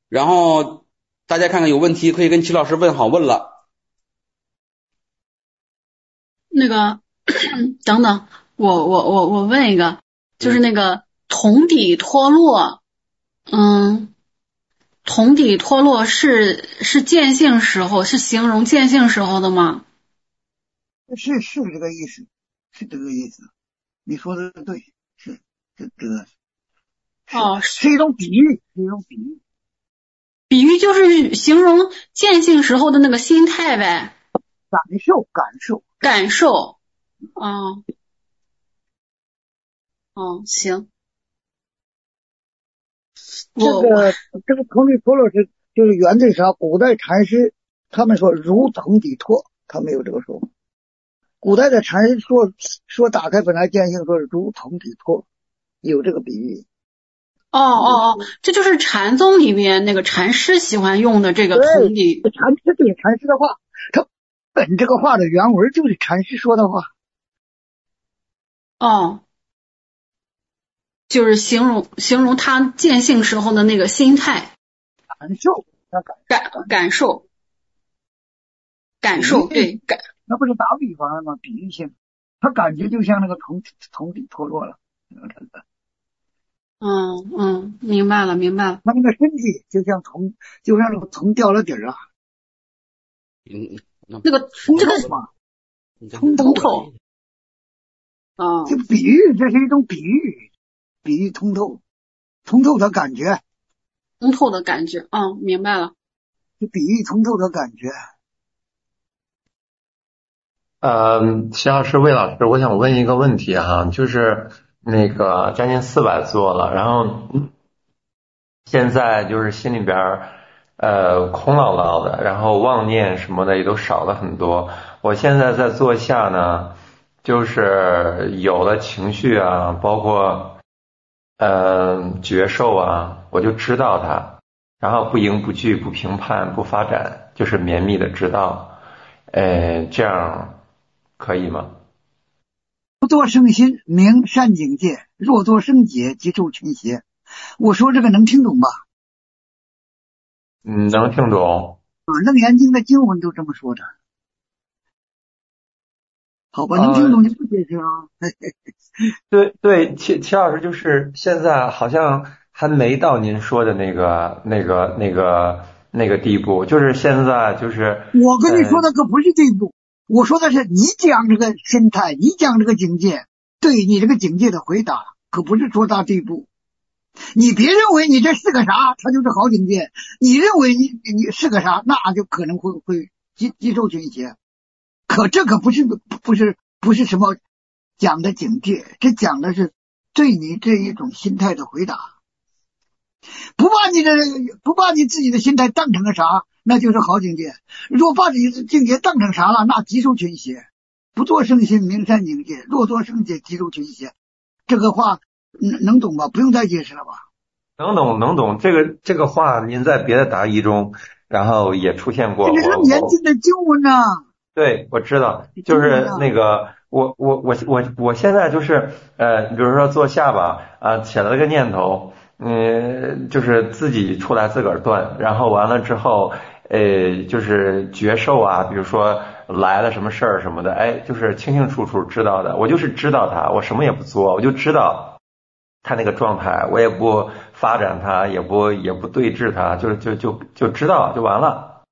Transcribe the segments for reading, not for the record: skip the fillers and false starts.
然后大家看看有问题可以跟齐老师问好问了。 那个等等，我问一个，就是那个桶底脱落，桶底脱落是见性时候，是形容见性时候的吗？ 是这个意思，是这个意思。你说的对，是这个是一种比喻，是一种比喻。 比喻就是形容见性时候的那个心态呗。感受。行。 这个桶底脱落就是源自啥？古代禅师他们说如桶底脱，他们有这个说法。古代的禅师说打开本来见性，说是如桶底脱，有这个比喻。 这就是禅宗里面那个禅师喜欢用的这个桶底。 禅师的话，他本这个话的原文就是禅师说的话。 就是形容他见性时候的那个心态。感受，对， 那不是打比方了吗？比喻性，他感觉就像那个桶底脱落了。 明白了。 他那个身体就像那个桶掉了底儿啊。 这个通透。就比喻，这是一种比喻，比喻通透的感觉。 明白了。 就比喻通透的感觉。 齐老师、魏老师，我想问一个问题哈，就是那个将近400座了，然后现在就是心里边空落落的，然后妄念什么的也都少了很多。我现在在坐下呢，就是有了情绪啊，包括觉受啊，我就知道它，然后不迎不拒不评判不发展，就是绵密的知道。这样可以吗？ 不作生心，明善境界；若作生解，即受群邪。我说这个能听懂吧？ 能听懂。 楞严经的经文都这么说的。好吧，能听懂就不解释啊。 对，齐老师，就是现在好像还没到您说的那个地步，就是现在就是我跟你说的可不是地步，我说的是你讲这个心态，你讲这个境界，对你这个境界的回答，可不是说到地步。你别认为你这是个啥，它就是好境界；你认为你是个啥，那就可能会接受群邪。可这可不是什么讲的境界，这讲的是对你这一种心态的回答。不把你自己的心态当成个啥，那就是好境界；若把你的境界当成啥了，那即受群邪。不作生心，明善境界；若作生解，即受群邪。这个话能懂吧？不用再解释了吧？ 能懂。这个话您在别的答疑中，然后也出现过。 这是严谨的经文啊。 对，我知道，就是那个我现在就是比如说坐下吧，起来了个念头，就是自己出来自个儿断，然后完了之后就是觉受啊，比如说来了什么事儿什么的，就是清清楚楚知道的，我就是知道它，我什么也不做，我就知道它那个状态，我也不发展它，也不对峙它，就知道就完了。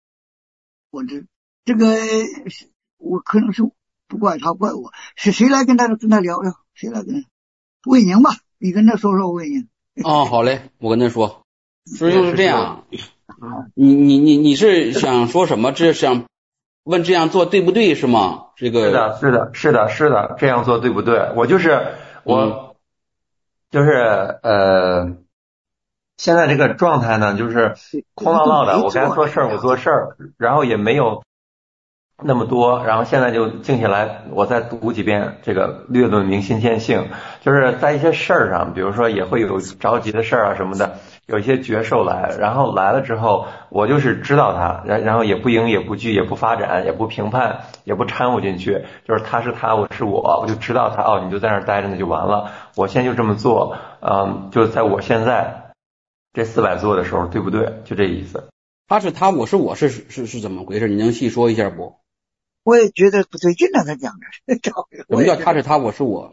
这个我可能是不怪他怪我，是谁来跟他聊聊？谁来跟魏宁吧？你跟他说魏宁。 好嘞，我跟他说。就是这样。你是想说什么？这是想问这样做对不对是吗？这个是的，这样做对不对？我就是现在这个状态呢，就是空落落的。我该做事儿，我做事儿，然后也没有那么多，然后现在就静下来，我再读几遍这个略论明心见性，就是在一些事儿上，比如说也会有着急的事儿啊什么的，有一些觉受来，然后来了之后，我就是知道它，然后也不迎也不拒也不发展也不评判也不掺和进去，就是他是他，我是我就知道他，你就在那儿待着那就完了，我现在就这么做，就在我现在这400做的时候对不对？就这意思。 他是他，我是我是怎么回事？你能细说一下不？ 我也觉得不对劲了，他讲的。 什么叫他是他，我是我？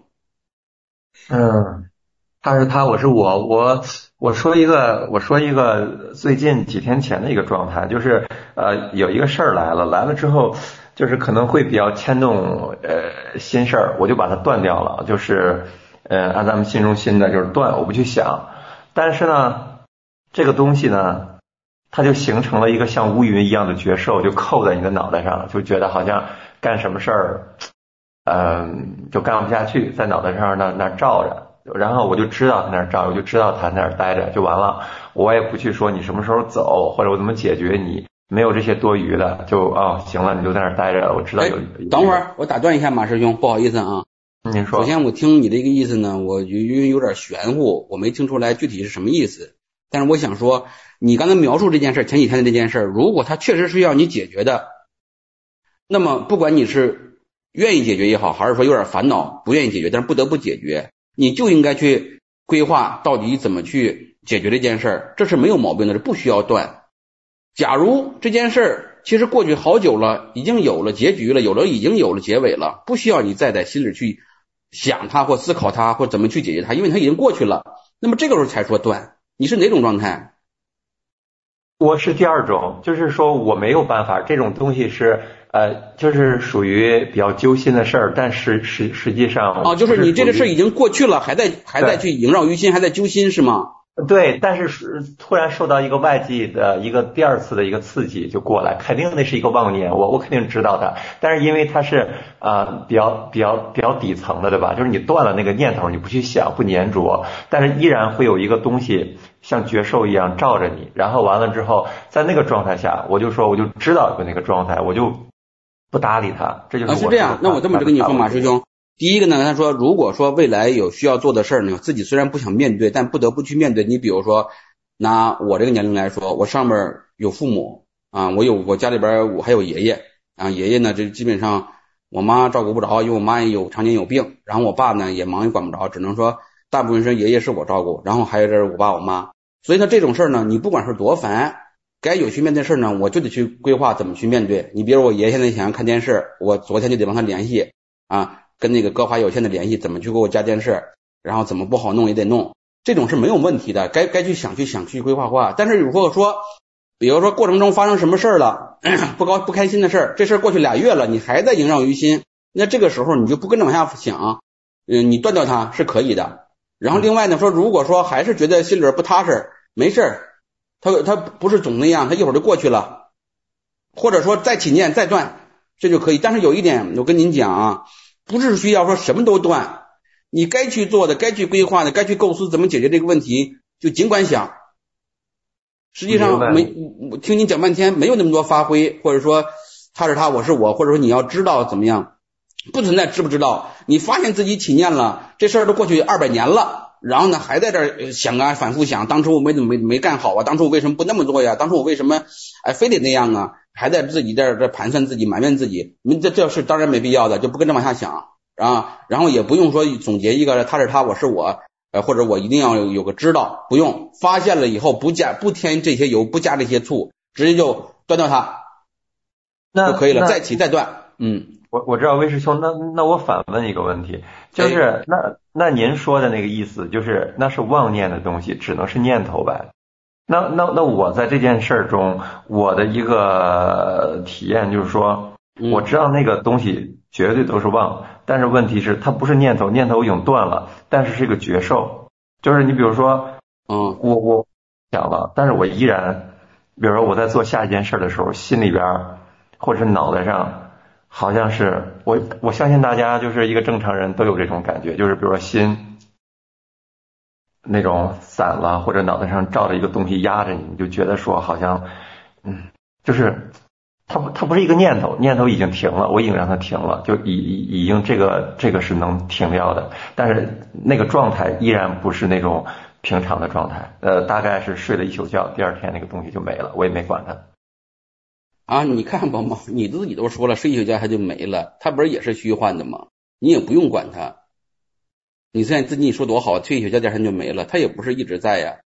他是他，我是我。我说一个最近几天前的一个状态，就是有一个事儿来了之后，就是可能会比较牵动心事儿，我就把它断掉了，就是按咱们心中心的就是断，我不去想。但是呢，这个东西呢，它就形成了一个像乌云一样的绝兽，就扣在你的脑袋上，就觉得好像干什么事儿就干不下去，在脑袋上那罩着。然后我就知道他那儿照，我就知道他那儿待着就完了，我也不去说你什么时候走，或者我怎么解决你，没有这些多余的，就行了，你就在那儿待着，我知道有。 等会儿我打断一下马师兄，不好意思啊。 您说。 首先我听你这个意思呢，我因为有点玄乎，我没听出来具体是什么意思。但是我想说，你刚才描述这件事，前几天的这件事，如果它确实是要你解决的，那么不管你是愿意解决也好，还是说有点烦恼不愿意解决，但是不得不解决，你就应该去规划到底怎么去解决这件事，这是没有毛病的，这不需要断。假如这件事其实过去好久了，已经有了结局了，已经有了结尾了，不需要你再在心里去想它或思考它或怎么去解决它，因为它已经过去了，那么这个时候才说断。你是哪种状态？ 我是第二种，就是说我没有办法，这种东西是就是属于比较揪心的事儿，但实际上就是你这个事已经过去了，还在去萦绕于心，还在揪心是吗？ 对，但是突然受到一个外界的一个第二次的一个刺激就过来，肯定那是一个妄念，我肯定知道它，但是因为它是比较底层的，对吧？就是你断了那个念头，你不去想，不粘着，但是依然会有一个东西像绝兽一样罩着你，然后完了之后，在那个状态下，我就知道有那个状态，我就不搭理它，这就是是这样。那我这么跟你说，马师兄。第一个呢，他说如果说未来有需要做的事儿呢，自己虽然不想面对，但不得不去面对。你比如说拿我这个年龄来说，我上面有父母啊，我家里边我还有爷爷啊，爷爷呢这基本上我妈照顾不着，因为我妈也常年有病，然后我爸呢也忙也管不着，只能说大部分时间爷爷是我照顾，然后还有这我爸我妈。所以呢这种事儿呢，你不管是多烦，该有去面对事儿呢，我就得去规划怎么去面对。你比如我爷爷现在想要看电视，我昨天就得帮他联系啊，跟那个歌华有线的联系，怎么去给我加电视，然后怎么不好弄也得弄，这种是没有问题的，该去想去规划。但是如果说比如说过程中发生什么事儿了，不开心的事儿，这事儿过去2月了，你还在萦绕于心，那这个时候你就不跟着往下想，你断掉它是可以的。然后另外呢说，如果说还是觉得心里不踏实，没事儿，他不是总那样，他一会儿就过去了，或者说再起念再断，这就可以。但是有一点我跟您讲啊，不是需要说什么都断，你该去做的，该去规划的，该去构思怎么解决这个问题，就尽管想。实际上我听你讲半天，没有那么多发挥，或者说他是他，我是我，或者说你要知道怎么样，不存在知不知道。你发现自己起念了，这事儿都过去200年了，然后呢还在这儿想啊，反复想，当初我没干好啊，当初我为什么不那么做呀？当初我为什么非得那样啊？还在自己这盘算自己，埋怨自己，这是当然没必要的，就不跟着往下想啊。然后也不用说总结一个他是他，我是我，或者我一定要有个知道，不用。发现了以后不添这些油，不加这些醋，直接就断掉它就可以了，再起再断。 我知道魏师兄，那我反问一个问题，就是那您说的那个意思，就是那是妄念的东西，只能是念头呗。那我在这件事中，我的一个体验就是说，我知道那个东西绝对都是妄，但是问题是它不是念头，念头已经断了，但是是一个绝受。就是你比如说，我想了，但是我依然，比如说我在做下一件事的时候，心里边或者是脑袋上，好像是我相信大家就是一个正常人都有这种感觉，就是比如说心那种散了，或者脑袋上罩着一个东西压着你，你就觉得说好像就是它不是一个念头，念头已经停了，我已经让它停了，就已经这个是能停掉的，但是那个状态依然不是那种平常的状态，大概是睡了一宿觉，第二天那个东西就没了，我也没管它啊。你看吧，你自己都说了，睡一宿觉它就没了，它不是也是虚幻的吗？你也不用管它。你现在自己说多好，睡一宿觉第二天就没了，它也不是一直在呀。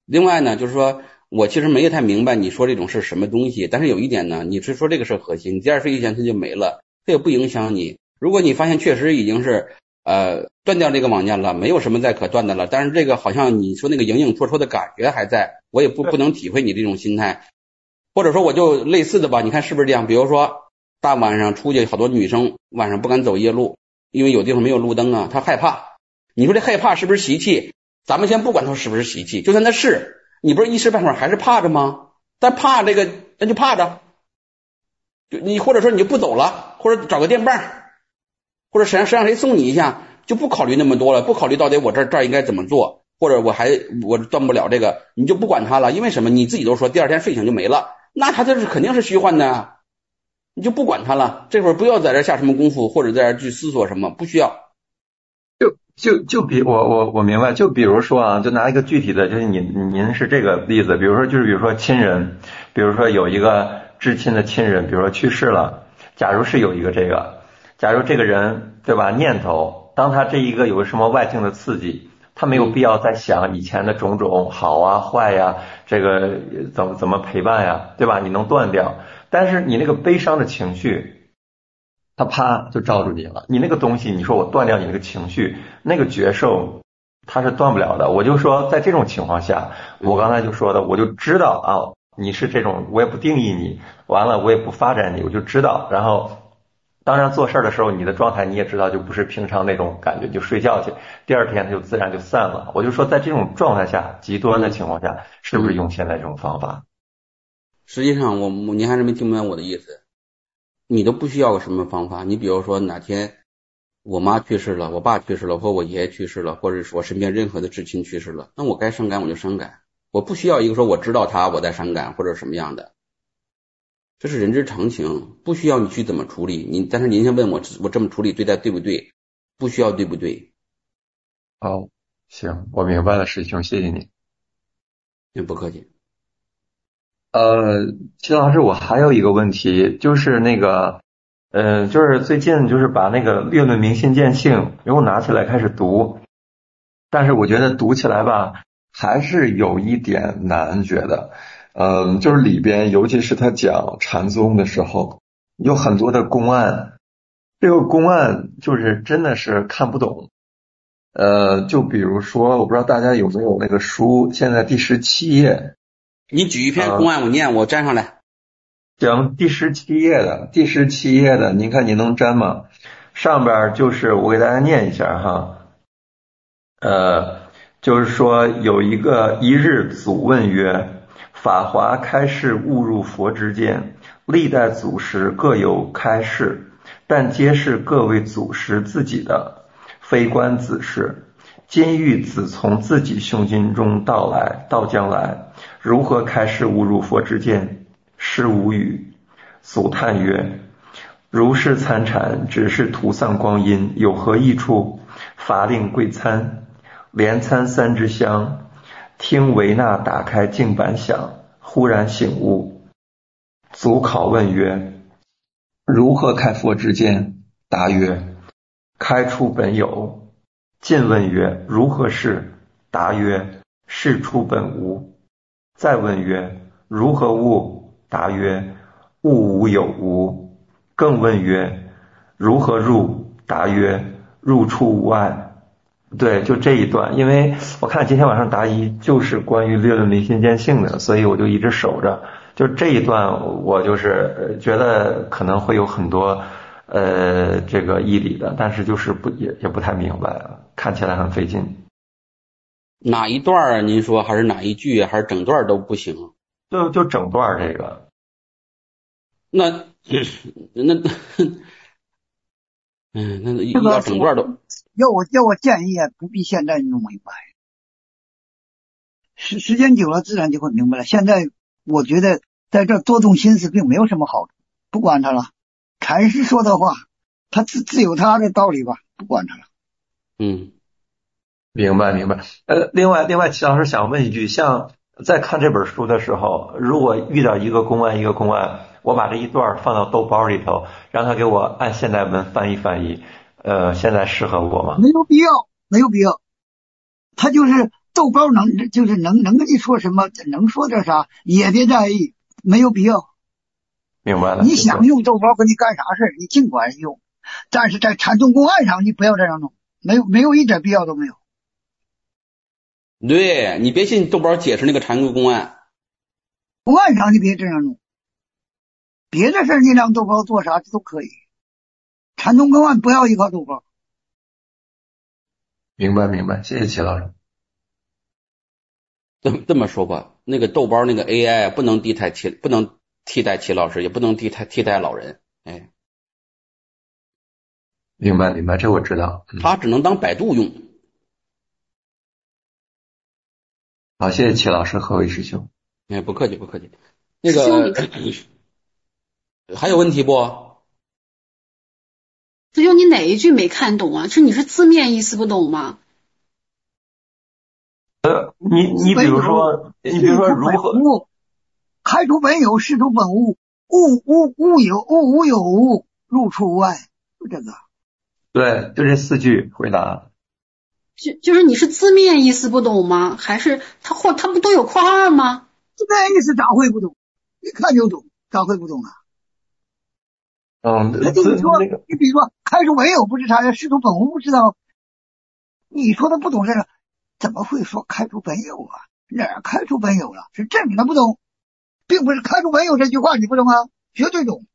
另外呢，就是说我其实没太明白你说这种是什么东西，但是有一点呢，你是说这个是核心，你第二睡一前它就没了，这也不影响你。如果你发现确实已经是断掉这个网念了，没有什么再可断的了，但是这个好像你说那个隐隐绰绰的感觉还在，我也不能体会你这种心态。或者说我就类似的吧，你看是不是这样？比如说大晚上出去，好多女生晚上不敢走夜路，因为有地方没有路灯啊，她害怕。你说这害怕是不是习气？咱们先不管它是不是习气，就算它是，你不是一时半会儿还是怕着吗？但怕这个那就怕着，就你或者说你就不走了，或者找个电棒，或者谁让谁送你一下，就不考虑那么多了，不考虑到底我这儿应该怎么做，或者我断不了这个，你就不管它了。因为什么？你自己都说第二天睡醒就没了，那它这是肯定是虚幻的，你就不管它了。这会儿不要在这下什么功夫，或者在这去思索什么，不需要。 就比我明白，就比如说啊，就拿一个具体的，就是您是这个例子，比如说亲人，比如说有一个至亲的亲人，比如说去世了，假如是有一个假如这个人对吧，念头，当他这一个有个什么外境的刺激，他没有必要再想以前的种种好啊坏呀，这个怎么陪伴呀，对吧？你能断掉，但是你那个悲伤的情绪，他啪就罩住你了。你那个东西，你说我断掉你那个情绪，那个觉受它是断不了的。我就说在这种情况下，我刚才就说的，我就知道啊，你是这种，我也不定义你，完了我也不发展你，我就知道。然后当然做事的时候，你的状态你也知道，就不是平常那种感觉，就睡觉去，第二天它就自然就散了。我就说在这种状态下，极端的情况下，是不是用现在这种方法？ 实际上您还是没听明白我的意思。你都不需要个什么方法，你比如说哪天我妈去世了，我爸去世了，或我爷爷去世了，或者是我身边任何的至亲去世了，那我该伤感我就伤感，我不需要一个说我知道他我在伤感或者什么样的，这是人之常情，不需要你去怎么处理。但是您先问我这么处理对待对不对？不需要对不对？ 好，行，我明白了，师兄，谢谢你。 不客气。 齐老师，我还有一个问题，就是那个，就是最近就是把那个列论明心见性又拿起来开始读，但是我觉得读起来吧，还是有一点难，觉得，就是里边，尤其是他讲禅宗的时候，有很多的公案，这个公案就是真的是看不懂。就比如说，我不知道大家有没有那个书，现在第17页。 你举一篇公案我念，我粘上来。 讲第17页的，您看您能粘吗？上边就是我给大家念一下哈。就是说有一日祖问曰：法华开示误入佛之见，历代祖师各有开示，但皆是各位祖师自己的，非关子事。今欲子从自己胸襟中道将来，如何开示误入佛之见？师无语。俗叹曰：如是参禅，只是徒丧光阴，有何益处？法令贵参，连参3支香，听维那打开净板响，忽然醒悟。祖拷问曰：如何开佛之见？答曰：开出本有。进问曰：如何是？答曰：是出本无。再问曰：如何悟？答曰：悟无有无。更问曰：如何入？答曰：入出无碍。对，就这一段，因为我看今天晚上答疑就是关于列论明心见性的，所以我就一直守着。就这一段，我就是觉得可能会有很多这个义理的，但是就是也不太明白，看起来很费劲。 哪一段啊？您说还是哪一句还是整段都不行？ 就整段这个。 那要整段都要我建议不必现在弄明白，时间久了自然就会明白了。现在我觉得在这多动心思并没有什么好处，不管他了。禅师说的话，他自有他的道理吧，不管他了。 明白。另外，齐老师想问一句，像在看这本书的时候，如果遇到一个公案，我把这一段放到豆包里头，让他给我按现代文翻译，现在适合我吗？ 没有必要。他就是豆包就是能跟你说什么，能说点啥，也别在意，没有必要。 明白了。 你想用豆包跟你干啥事儿，你尽管用，但是在禅宗公案上你不要这样弄，没有一点必要都没有。 对，你别信豆包解释那个禅宗公案， 公案上你别这样弄，别的事儿你让豆包做啥都可以，禅宗公案不要依靠豆包。 明白，谢谢齐老师。 这么说吧，那个豆包那个 AI 不能替代齐老师，也不能替代老人，哎， 明白，这我知道。 他只能当百度用。 好，谢谢齐老师，何为师兄。 哎，不客气。那个还有问题不？ 师兄，你哪一句没看懂啊？你是字面意思不懂吗？ 你比如说如何开除本有，是除本无，物有无，入处无碍，就这个。 对，就这4句回答。 就是你是字面意思不懂吗？还是他不都有括号吗？ 字面意思咋会不懂？一看就懂，咋会不懂啊？那你说，你比如说开除本有不是他的，是除本无不知道，你说他不懂这个，怎么会说开除本有啊？哪儿开除本有了？是正的不懂，并不是开除本有这句话你不懂啊，绝对懂。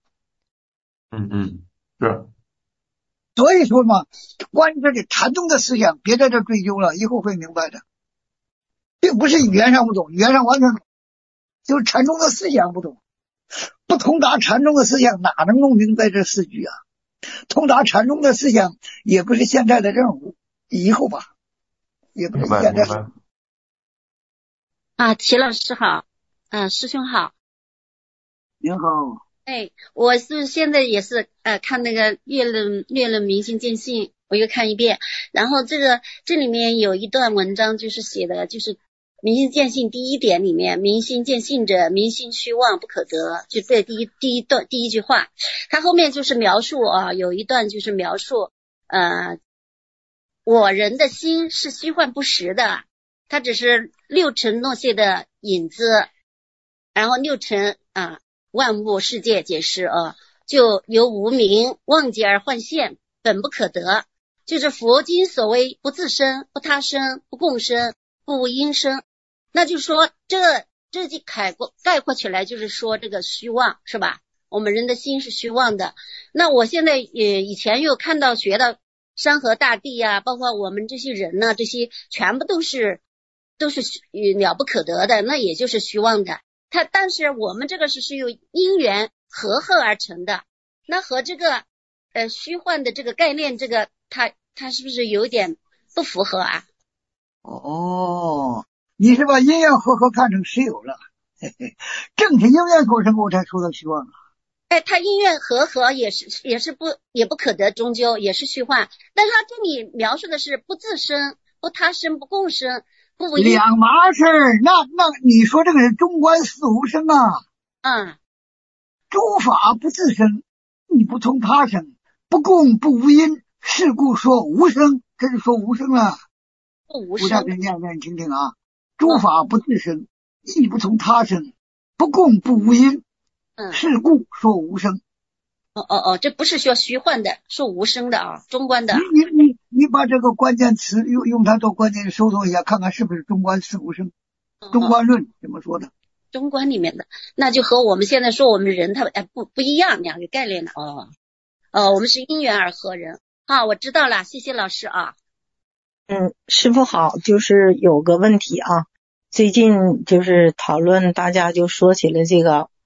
是。 所以说嘛，关于这个禅宗的思想，别在这追究了，以后会明白的。并不是语言上不懂，语言上完全懂，就是禅宗的思想不懂。不通达禅宗的思想，哪能弄明白这4句啊？通达禅宗的思想，也不是现在的任务，以后吧，也不是现在的。 齐老师好，师兄好。 您好。 哎，我是现在也是看那个略论明心见性，我又看一遍，然后这里面有一段文章就是写的就是明心见性第一点里面，明心见性者，明心虚妄不可得，就这第一句话，他后面就是描述有一段就是描述我人的心是虚幻不实的，它只是六尘诺谢的影子，然后六尘万物世界解释就由无明忘记而幻现，本不可得，就是佛经所谓不自生，不他生，不共生，不无因生。那就说这就概括起来就是说这个虚妄，是吧？我们人的心是虚妄的。那我现在以前又学到山河大地啊，包括我们这些人呢，这些全部都是了不可得的，那也就是虚妄的。但是我们这个是由因缘合而成的，那和这个虚幻的这个概念，这个它是不是有点不符合啊？ 你是把因缘合看成实有了，正是因缘所生，我才说到虚妄了。 它因缘合也不可得，终究也是虚幻，但它这里描述的是不自生，不他生，不共生。 两码事儿，那你说这个是中观四无生啊。诸法不自生，你不从他生，不共不无因，是故说无生，这就说无生了。 无生。 我再给念你听听啊。诸法不自生，亦不从他生，不共不无因，是故说无生。 这不是说虚幻的，说无声的啊，中观的。 你把这个关键词用它做关键搜索一下，看看是不是中观四无声。中观论怎么说的？ 中观里面的，那就和我们现在说我们人他不一样，两个概念的。我们是因缘而合人。我知道了，谢谢老师啊。 师父好，就是有个问题啊，最近就是讨论，大家就说起了这个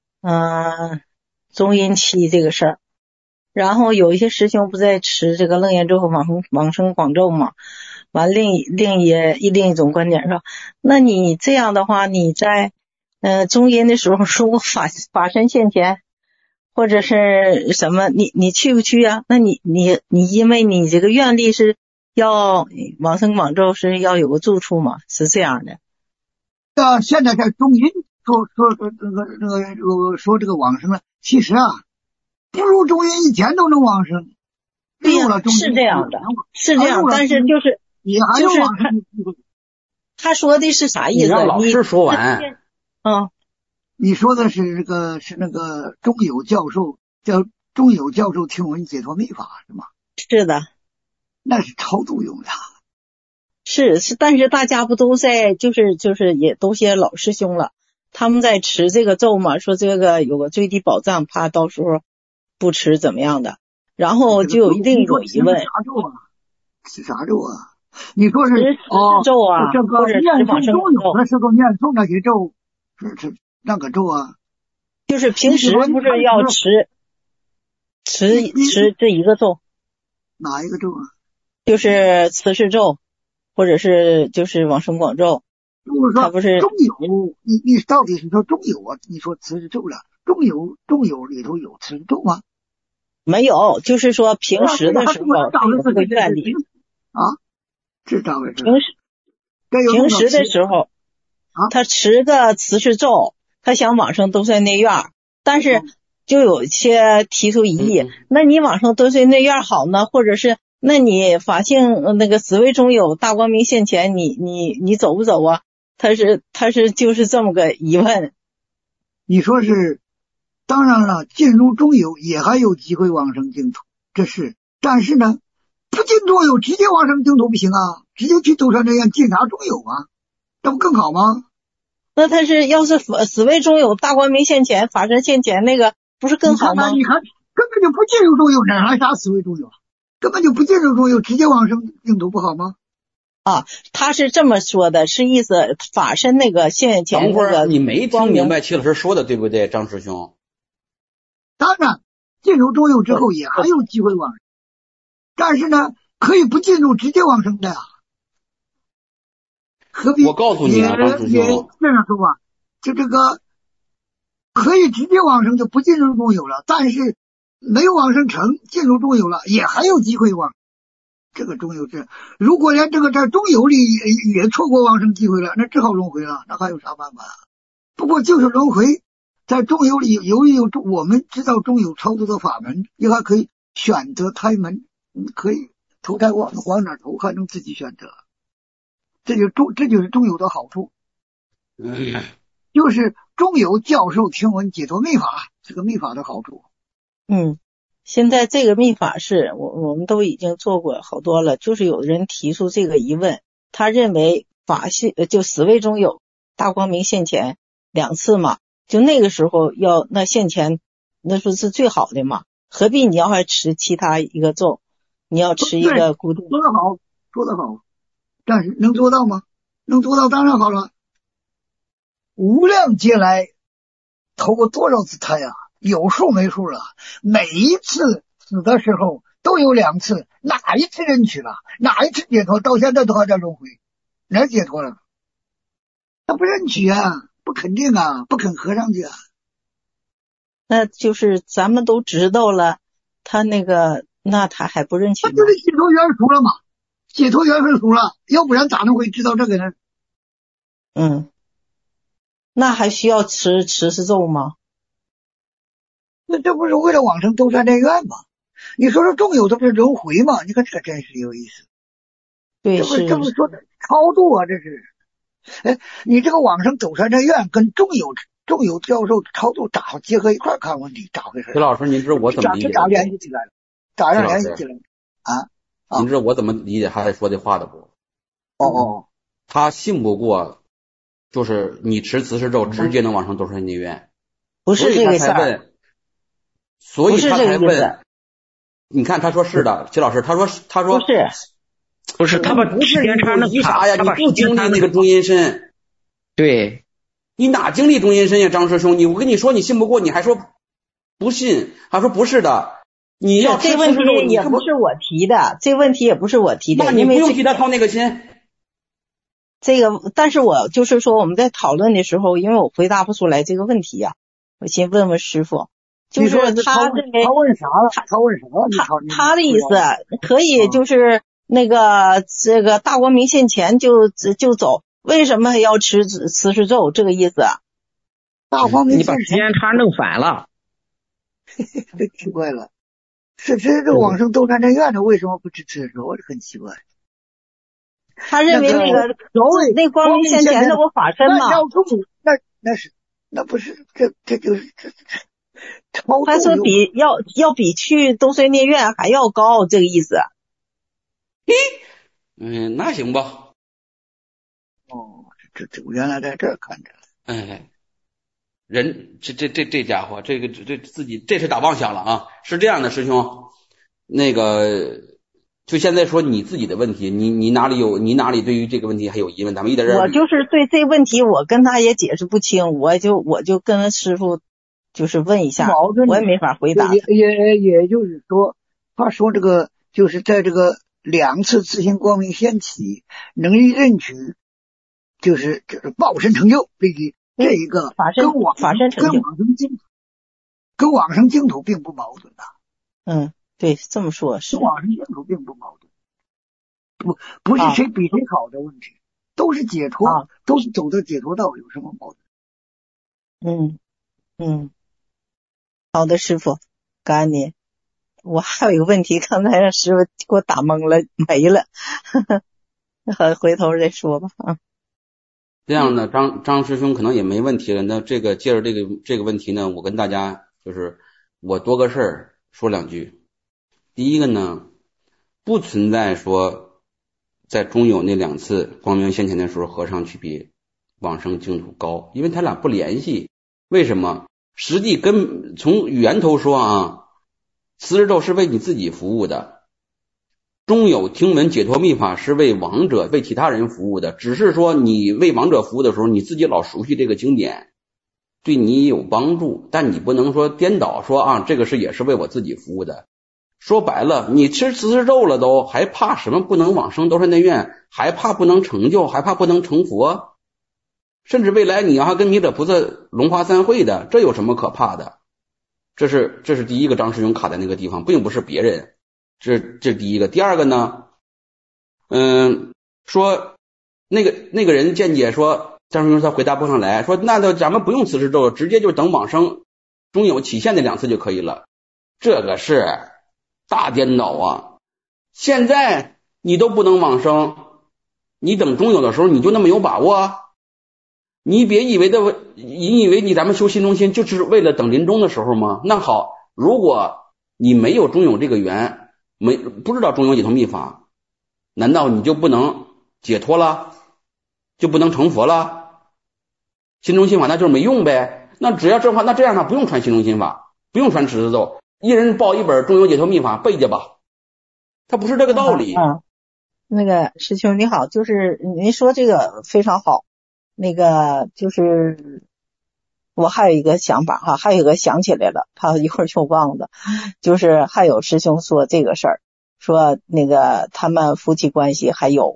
中阴期这个事儿，然后有一些师兄不在持这个楞严咒和往生广咒嘛，完另一种观点说，那你这样的话，你在中阴的时候，如果法身现前或者是什么，你去不去啊？那你因为你这个愿力是要往生广咒是要有个住处嘛，是这样的。 现在在中阴说这个往生了，其实不入中阴以前都能往生。 对呀，是这样的，是这样，但是就是你还有往生的机会。 他说的是啥意思？ 你让老师说完。 你说的是那个中友教授，叫中友教授听闻解脱密法是吗？ 是的， 那是超度用的。 是，但是大家不都在就是也都些老师兄了，他们在持这个咒嘛，说这个有个最低保障，怕到时候不持怎么样的，然后就有一定有疑问。 啥咒啊？是啥咒啊？你说是咒啊， 这个念诵中有的时候念诵那些咒是那个咒啊？ 就是平时不是要持这一个咒？ 哪一个咒啊？ 就是慈氏咒，或者是就是往生广咒。 就是说它不是中有，你到底是说中有啊？你说慈氏咒了，中有里头有慈氏咒吗？ 没有，就是说平时的时候这个愿力啊，是咋回事？ 平时的时候他持个慈氏咒，他想往生都在内院，但是就有一些提出疑义，那你往生都在内院好呢，或者是那你法性那个紫微中有大光明现前，你走不走啊？他是就是这么个疑问。 你说是，当然了，进入中有也还有机会往生净土，这是，但是呢，不进中有直接往生净土不行啊，直接去兜山这样进啥中有啊，那不更好吗？ 那他是要是紫微中有大光明现前法身现前那个不是更好吗？ 你看根本就不进入中有，哪来啥紫微中有？根本就不进入中有，直接往生净土不好吗？ 啊，他是这么说的，是意思法身那个现前那个。 你没听明白齐老师说的对不对，张师兄？ 当然，进入中有之后也还有机会往生，但是呢，可以不进入直接往生的呀。何必？ 我告诉你啊，张师兄， 这样说吧，就这个可以直接往生就不进入中有了，但是没有往生成，进入中有了也还有机会往生。这个中有是，如果连这个在中有里也错过往生机会了，那只好轮回了，那还有啥办法？不过就是轮回，在中有里由于有我们知道中有超度的法门，也还可以选择胎门，可以投胎往哪投，还能自己选择。这就是中有的好处，就是中有教授听闻解脱密法，这个密法的好处。 现在这个密法是我们都已经做过好多了，就是有人提出这个疑问，他认为法性就死位中有大光明现前2次嘛，就那个时候那现前那不是最好的嘛，何必你要还持其他一个咒，你要持一个固定。 说得好，但是能做到吗？能做到当然好了，无量劫来投过多少次胎啊，有数没数了，每一次死的时候都有2次，哪一次认取了，哪一次解脱，到现在都还在轮回，哪解脱了？他不认取啊，不肯定啊，不肯合上去啊。 那就是咱们都知道了，他那个那他还不认取吗？ 那就是解脱缘熟了嘛，解脱缘分熟了，要不然咋能会知道这个呢？ 那还需要持持咒吗？ 那这不是为了往生兜山内院吗？你说中有的不是轮回吗？你看这真是有意思。 对， 这不是说的超度啊，这是。你这个往生兜山内院跟中有教授超度咋结合一块看问题？咋回事？ 徐老师，您知道我怎么理解？ 咋联系起来了？咋样联系起来了？ 您知道我怎么理解他在说的话的不？他信不过，就是你持慈氏咒直接能往生兜山内院， 不是这个事儿。 所以他才问。你看，他说是的，齐老师，他说不是，他把时间差那么啥呀？你不经历那个中阴身， 对， 你哪经历中阴身呀，张师兄？我跟你说，你信不过，你还说不信，还说不是的。你要这问题也不是我提的，这问题也不是我提的， 那你不用替他操那个心。 这个，但是我就是说我们在讨论的时候，因为我回答不出来这个问题呀，我先问问师傅。就是他认为他问啥了？ 他的意思可以就是那个这个大光明现前就走，为什么还要持慈氏咒？这个意思。 大光明你把时间差弄反了。 这奇怪了，是这个往生兜山内院的为什么不持慈氏咒？这很奇怪。 他认为那个所谓那光明现前是我法身嘛。 那不是这就是超他说要比去东隧孽院还要高，这个意思。 那行吧。 哦，这我原来在这儿看着。 人这家伙，这自己这是打妄想了啊！是这样的，师兄，那个就现在说你自己的问题，你哪里对于这个问题还有疑问？咱们一点点。 我就是对这问题，我跟他也解释不清，我就跟师傅就是问一下，我也没法回答。 也就是说，他说这个就是在这个2次自性光明现起，能以任取，就是报身成就这一个跟往生净土并不矛盾的。 对，这么说是跟往生净土并不矛盾，不是谁比谁好的问题，都是解脱，都是走的解脱道，有什么矛盾？好的，师傅，感恩您。我还有一个问题，刚才让师傅给我打懵了，没了，回头再说吧。 这样呢，张师兄可能也没问题了。那这个借着这个问题呢，我跟大家就是我多个事儿说两句。第一个呢，不存在说在中有那2次光明现前的时候和尚去比往生净土高，因为他俩不联系。为什么？实际从源头说啊，慈氏咒是为你自己服务的，中有听闻解脱密法是为亡者为其他人服务的，只是说你为亡者服务的时候，你自己老熟悉这个经典，对你有帮助，但你不能说颠倒说啊，这个也是为我自己服务的。说白了，你吃慈氏咒了都还怕什么不能往生兜率内院，还怕不能成就，还怕不能成佛，甚至未来你要还跟弥勒菩萨龙华三会的，这有什么可怕的？这是第一个张师兄卡在那个地方，并不是别人。这第一个。第二个呢，说那个人见解说，张师兄他回答不上来，说那咱们不用慈氏咒，直接就等往生中有起现的2次就可以了。这个是大颠倒啊！现在你都不能往生，你等中有的时候你就那么有把握？你别以为咱们修心中心就是为了等临终的时候吗？那好，如果你没有中有这个缘，不知道中有解脱密法，难道你就不能解脱了，就不能成佛了？心中心法那就是没用呗。那只要这样的话不用传心中心法，不用传持字咒，一人报一本中有解脱密法背着吧，它不是这个道理。 那个师兄你好，就是您说这个非常好。那个就是我还有一个想法哈，还有一个想起来了，他一会儿就忘了，就是还有师兄说这个事儿，说那个他们夫妻关系还有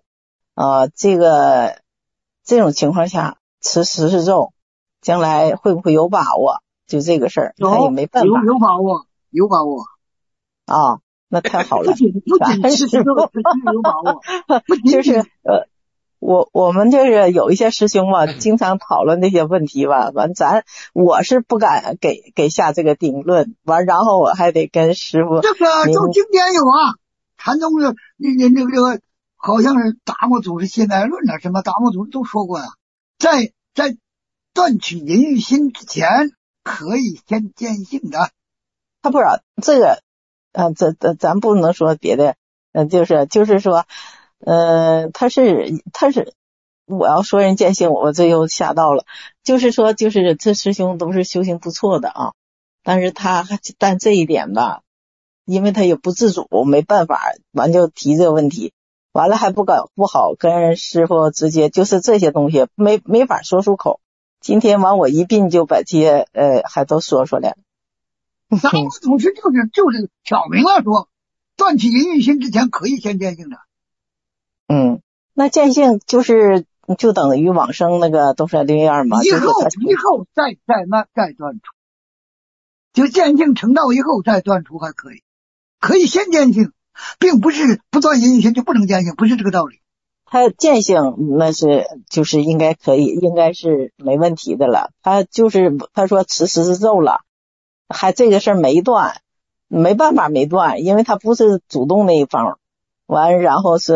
这种情况下持持氏咒将来会不会有把握？就这个事儿他也没办法。 有把握啊，那太好了。 不仅持持咒有把握， 就是我们就是有一些师兄嘛，经常讨论这些问题吧，完我是不敢给下这个定论，完然后我还得跟师傅。 这个就经典有啊，禅宗的这个好像是达摩祖师现代论啊，什么达摩祖师都说过呀，在断取淫欲心之前，可以先见性的。 他不知道这个，咱不能说别的，就是说。他是我要说人见性，我这又吓到了。就是说，就是这师兄都是修行不错的啊，但这一点吧，因为他也不自主，没办法，完就提这个问题，完了还不好跟师傅直接，就是这些东西没法说出口。今天完我一并就把这些还都说出来了。 咱们祖师就是挑明了说，断取淫欲心之前可以先见性的。 那见性就等于往生那个兜率内院嘛， 以后再断除，就见性成道以后再断除还可以先见性，并不是不断淫欲心就不能见性，不是这个道理。 他见性那是就是应该可以，应该是没问题的了。他说持持氏咒了，还这个事儿没断，没办法没断，因为他不是主动那一方。完然后是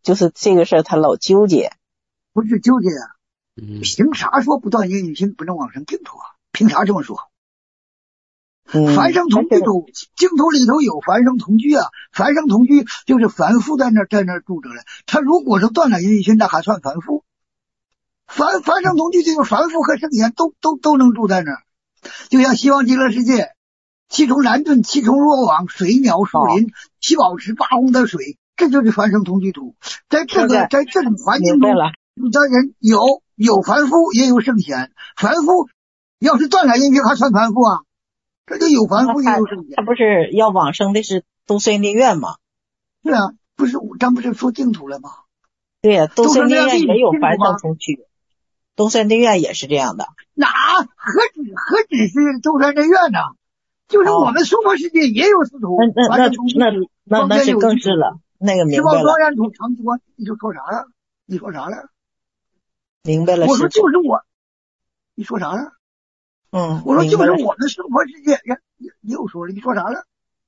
就是这个事儿他老纠结。 不是纠结啊，凭啥说不断业余心不能往生净土啊？凭啥这么说？凡生同居土，净土里头有凡生同居啊，凡生同居就是凡夫在那住着了。他如果是断了业余心，那还算凡夫。凡生同居就是凡夫和圣贤都能住在那儿，就像西方极乐世界，七重蓝盾，七重罗网，水鸟树林，七宝池八功德水，这就是凡生同居土。在这种环境中，当然有凡夫也有圣贤。凡夫要是断了业余还算凡夫啊？这就有凡夫也有圣贤。 他不是要往生的是东森内院吗？ 是啊，不是咱不是说净土了吗？ 对呀，东森内院也有凡生同居，东森内院也是这样的。 何止是东森内院呢？就是我们娑婆世界也有四土。 那是更是了，那个明白了。 十宝庄严土长吉光，你就说啥了？你说啥了？ 明白了。 我说就是我，你说啥了？我说就是我们娑婆世界，你又说了，你说啥了？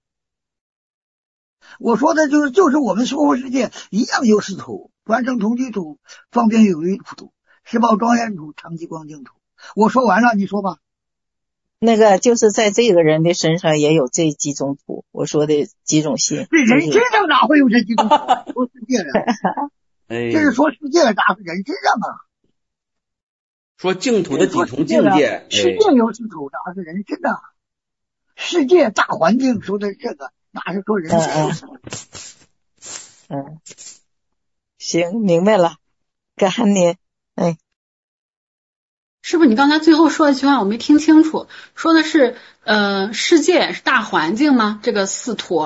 我说的就是我们娑婆世界一样有四土：凡生同居土、方便有余土、十宝庄严土、长吉光净土。我说完了，你说吧。 那个就是在这个人的身上也有这几种土，我说的几种心。 这人身上哪会有这几种土？说世界的，这是说世界的，哪是人身上啊？ 说净土的几重境界， 世界有四土，哪是人身啊？世界大环境说的这个，哪是说人身？ 行，明白了，感恩您。 是不是你刚才最后说的一句话我没听清楚？说的是世界是大环境吗？这个四土？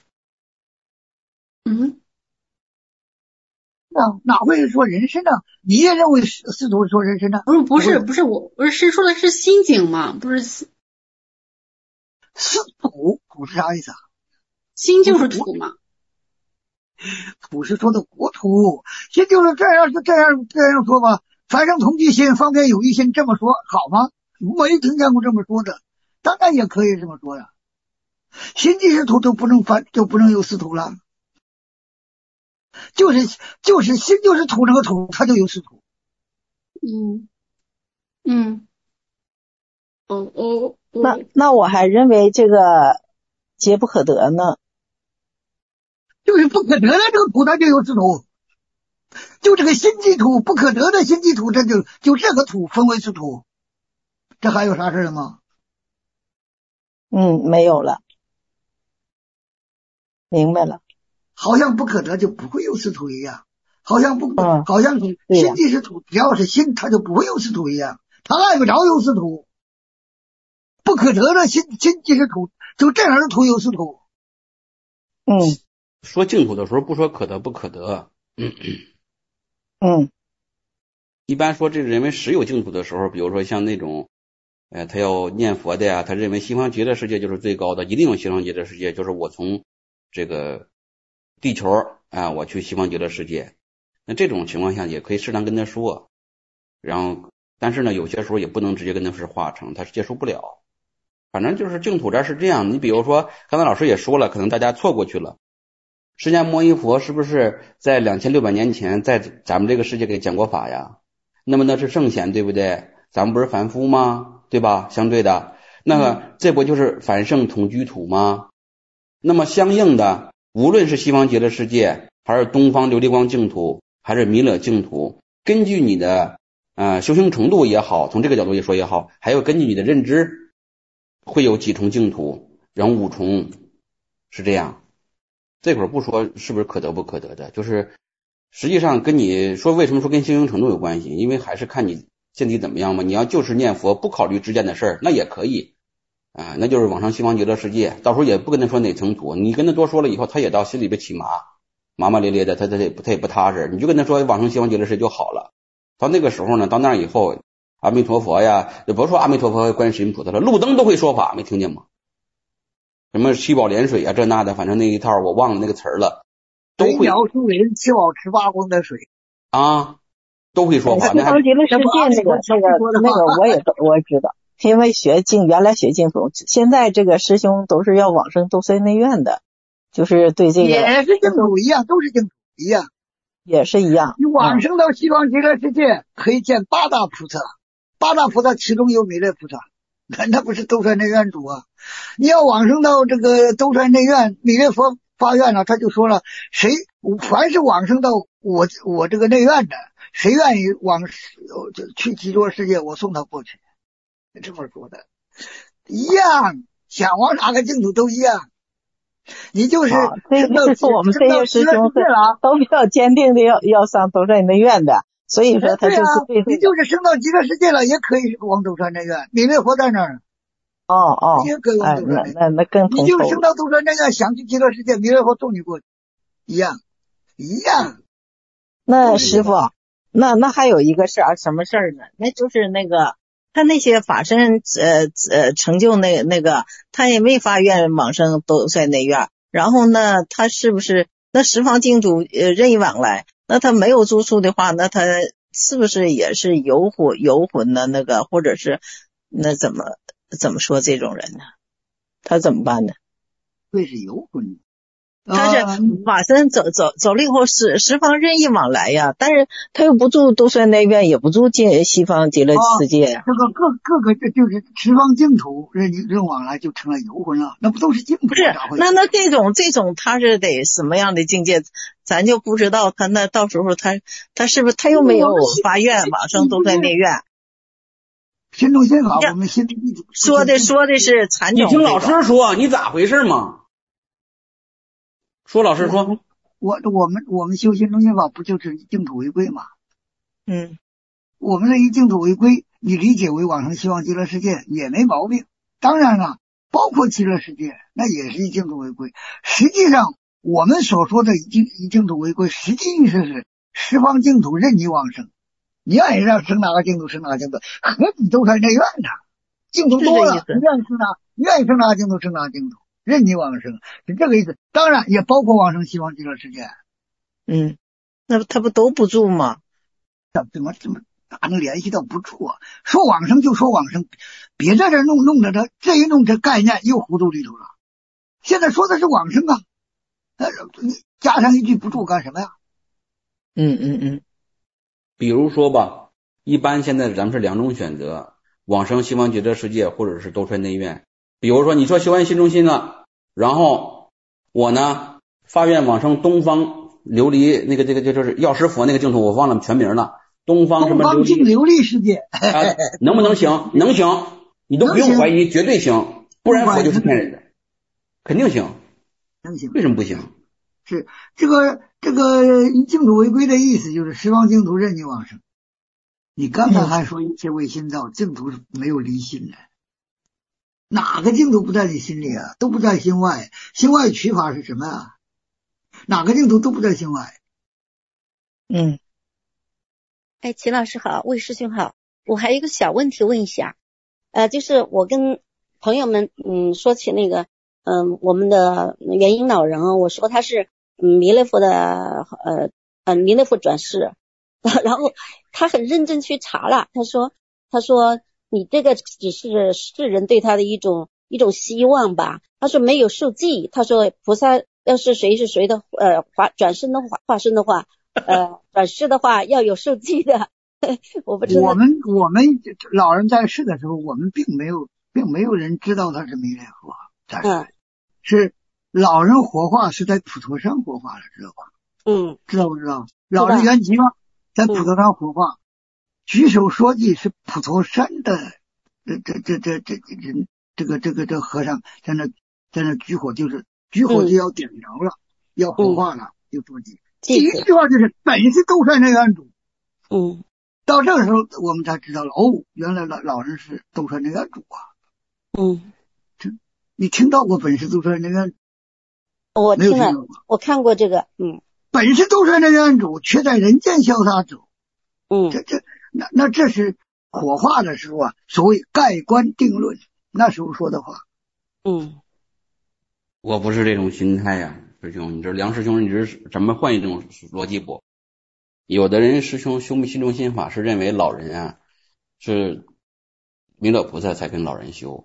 哪会说人身呢？你也认为四土说人身呢？ 不是，我是说的是心经嘛，不是四土是啥意思啊？ 心就是土嘛。 土是说的国土，心就是这样说吧。凡生同居心，方便有余心，这么说好吗？没听见过这么说的，当然也可以这么说呀。心即是土，就不能有四土了。就是心就是土，那个土它就有四土。 那我还认为这个皆不可得呢。 就是不可得的这个土，它就有四土。就这个心即土，不可得的心即土，这就这个土分为四土。这还有啥事了吗？ 没有了，明白了。 好像不可得就不会有四土一样，好像心即是土，只要是心，它就不会有四土一样，它碍不着有四土。不可得的心即是土，就这样的土有四土。 说净土的时候不说可得不可得。一般说这认为实有净土的时候，比如说像那种他要念佛的呀，他认为西方极乐世界就是最高的，一定有西方极乐世界，就是我从这个地球我去西方极乐世界。那这种情况下也可以适当跟他说，然后但是呢有些时候也不能直接跟他是化成，他是接受不了。反正就是净土这是这样，你比如说刚才老师也说了，可能大家错过去了，释迦牟尼佛是不是在2600年前在咱们这个世界给讲过法呀？那么那是圣贤，对不对？咱们不是凡夫吗？对吧？相对的，那么这不就是凡圣同居土吗？那么相应的，无论是西方极乐世界，还是东方琉璃光净土，还是弥勒净土，根据你的修行程度也好，从这个角度也说也好，还有根据你的认知，会有几重净土，然后5重，是这样。这会儿不说是不是可得不可得的，就是实际上跟你说为什么说跟修行程度有关系，因为还是看你见地怎么样嘛。你要就是念佛不考虑之间的事儿，那也可以那就是往上西方极乐世界，到时候也不跟他说哪层土，你跟他多说了以后，他也到心里边起麻咧咧的，他也不踏实，你就跟他说往上西方极乐世界就好了。到那个时候呢，到那以后阿弥陀佛呀，也不说阿弥陀佛和观世音菩萨了，路灯都会说法，没听见吗？什么七宝莲水啊这那的，反正那一套我忘了那个词儿了，都会描述人七宝池八功德水都会说法。 西方极乐世界那个我也知道，因为原来学净土，现在这个师兄都是要往生都森内院的，就是对这个也是净土一样，都是净土一样。 也是一样。 你往生到西方极乐世界可以见八大菩萨，八大菩萨其中有弥勒菩萨，那不是兜率内院主啊。你要往生到这个兜率内院，弥勒佛发愿了，他就说了，谁凡是往生到我这个内院的，谁愿意去极乐世界，我送他过去，这么说的。一样，想往哪个净土都一样。你就是这是我们这些师兄都比较坚定的要上兜率内院的，所以说他就是对你就是升到极乐世界了，也可以往兜率内院，弥勒佛在那儿。也可以往兜率内院。 那更你就是升到兜率内院，想去极乐世界，弥勒佛送你过去，一样。 那师傅，那还有一个事儿，什么事儿呢？那就是那个他那些法身成就那个，他也没发愿往生兜率内院，然后呢，他是不是那十方净土任意往来？那他没有住处的话，那他是不是也是游魂的那个，或者是那怎么说这种人呢？他怎么办呢？ 会是游魂。 他是法身走了以后十方任意往来呀，但是他又不住兜率内院，也不住西方极乐世界呀。 这个各个就是十方净土任往来就成了游魂了，那不都是净土？ 不是，那这种他是得什么样的境界，咱就不知道。他那到时候他是不是他又没有发愿往生兜率内院？ 心中心法，我们心说的是禅种。 你听老师说，你咋回事嘛？说老师说， 我们修心中心法不就是净土为归吗？我们这一净土为归，你理解为往生西方极乐世界也没毛病。当然了，包括极乐世界，那也是以净土为归。实际上，我们所说的以净土为归，实际意思是十方净土任你往生，你愿意让生哪个净土生哪个净土，何止兜率内院呢？净土多了，你愿意生哪个净土生哪个净土。任你往生是这个意思，当然也包括往生西方极乐世界。 那他不都不住吗？ 怎么哪能联系到不住啊？说往生就说往生，别在这弄着这一弄这概念又糊涂里头了。现在说的是往生啊，你加上一句不住干什么呀？ 比如说吧，一般现在咱们是两种选择，往生西方极乐世界或者是兜率内院。比如说你说修完心中心了，然后我呢发愿往生东方琉璃那个就是药师佛那个净土，我忘了全名了，东方什么琉璃世界能不能行？能行，你都不用怀疑，绝对行，不然佛就是骗人的，肯定行。 能行？ 为什么不行？ 是这个以净土为归的意思，就是十方净土任你往生。你刚才还说一切为心造，净土是没有离心的。哪个净土不在你心里啊？都不在心外。心外取法是什么啊？哪个净土都不在心外。 齐老师好，魏师兄好，我还有一个小问题问一下，就是我跟朋友们说起那个我们的元婴老人我说他是弥勒佛的弥勒佛转世，然后他很认真去查了，他说你这个只是世人对他的一种希望吧。他说没有受记，他说菩萨要是谁是谁的转身的话化身的话转世的话要有受记的。我不知道我们老人在世的时候，我们并没有人知道他是弥勒佛，是老人活化是在普陀山活化的，知道吧？知道不知道？老人圆寂了，在普陀山活化。举手说记是普陀山的这和尚在那举火，就是举火就要点着了，要火化了，就说记。第一句话就是本是兜率内院主。到这个时候我们才知道了，原来老人是兜率内院主啊。你听到过本是兜率内院主？ 我听了，我看过这个。 本是兜率内院主，却在人间潇洒走。那这是火化的时候啊，所谓盖棺定论，那时候说的话。 我不是这种心态呀，师兄，你这梁师兄，你这咱们换一种逻辑不？有的人师兄修心中心法是认为老人啊是弥勒菩萨才跟老人修，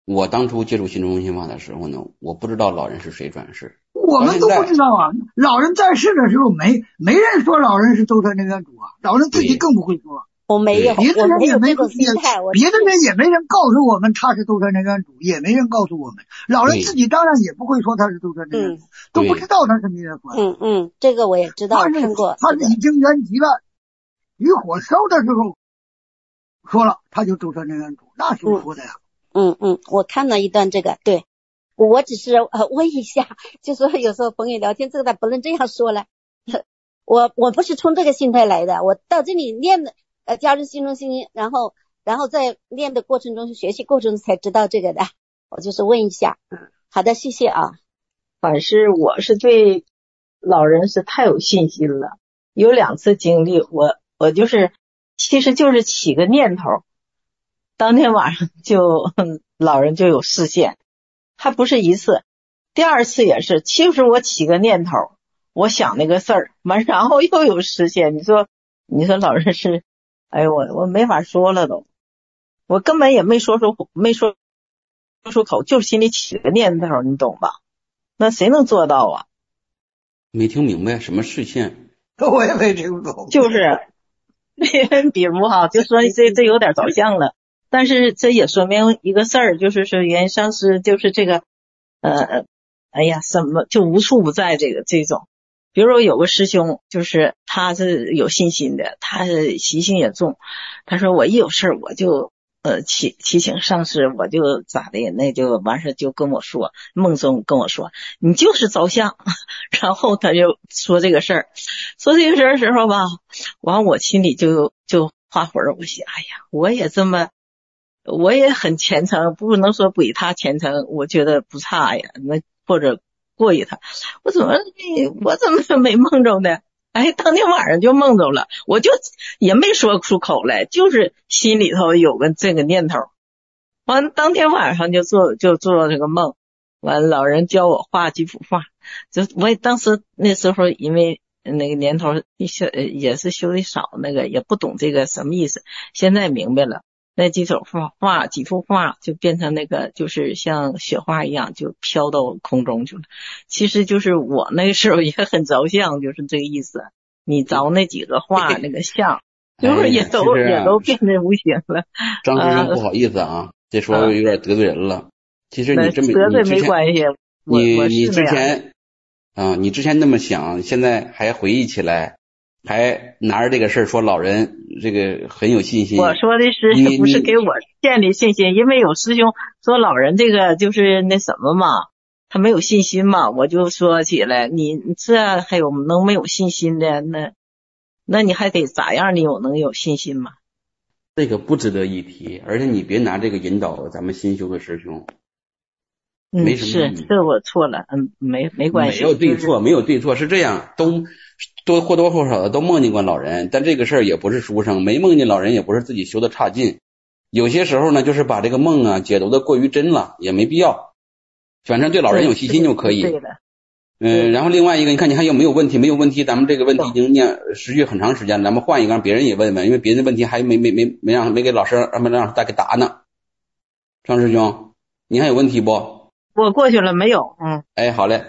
我当初接触心中心法的时候呢，我不知道老人是谁转世， 我们都不知道啊。老人在世的时候没人说老人是周传真原主啊，老人自己更不会说。 我没有， 别的人也没有心态， 别的人也没人告诉我们他是周传真原主，也没人告诉我们。老人自己当然也不会说他是周传真原主，都不知道他是弥勒佛。 这个我也知道，看过。 他是已经圆寂了，与火烧的时候说了，他就周传真原主，那时候说的呀。 我看了一段这个，对，我只是问一下，就说有时候朋友聊天，这个他不能这样说了。我不是从这个心态来的，我到这里念的。加入心中心，然后在练的过程中，学习过程中才知道这个的。我就是问一下。好的，谢谢啊。 反是我是对老人是太有信心了，有2次经历，我就是其实就是起个念头，当天晚上就老人就有视线，还不是1次，第2次也是，其实我起个念头，我想那个事儿，完然后又有视线。你说老人是。哎呦，我没法说了都，我根本也没说出口，就是心里起个念头，你懂吧？那谁能做到啊？ 没听明白什么视线， 我也没听懂。 就是比如哈，就说这有点着相了，但是这也说明一个事儿，就是说原上师就是这个哎呀什么就无处不在这种。比如说有个师兄，就是他是有信心的，他是习性也重，他说我一有事我就祈请上师，我就咋的，那就完事就跟我说，梦中跟我说你就是着相，然后他就说这个事儿的时候吧，完我心里就发火，我想哎呀，我也很虔诚，不能说比他虔诚，我觉得不差呀，那或者过于他，我怎么没梦着呢？哎，当天晚上就梦着了，我就也没说出口来，就是心里头有个这个念头。完，当天晚上就做这个梦，完老人教我画几幅画，就我当时那时候因为那个年头也是修的少，那个也不懂这个什么意思，现在明白了。那几幅画就变成那个就是像雪花一样就飘到空中去了，其实就是我那时候也很着相，就是这个意思。你着那几个画那个像就是也都变成无形了。 张师兄不好意思啊，这说有点得罪人了。其实你这么得罪没关系， 你之前你之前那么想，现在还回忆起来，还拿着这个事儿说老人这个很有信心。 我说的是不是给我建立信心，因为有师兄说老人这个就是那什么嘛，他没有信心嘛，我就说起来，你这还有能没有信心的？那你还得咋样？你能有信心吗？ 这个不值得一提，而且你别拿这个引导咱们新修的师兄。没什么意义。 是这我错了，没关系。 没有对错，没有对错，是这样，都或多或少的都梦见过老人，但这个事儿也不是书生，没梦见老人也不是自己修的差劲。有些时候呢，就是把这个梦啊解读的过于真了，也没必要。反正对老人有信心就可以。 对的。 然后另外一个，你看你还有没有问题？没有问题，咱们这个问题已经持续很长时间了，咱们换一个让别人也问问，因为别人的问题还没给老师让他给答呢。张师兄，你还有问题不？ 我过去了没有？ 哎，好嘞。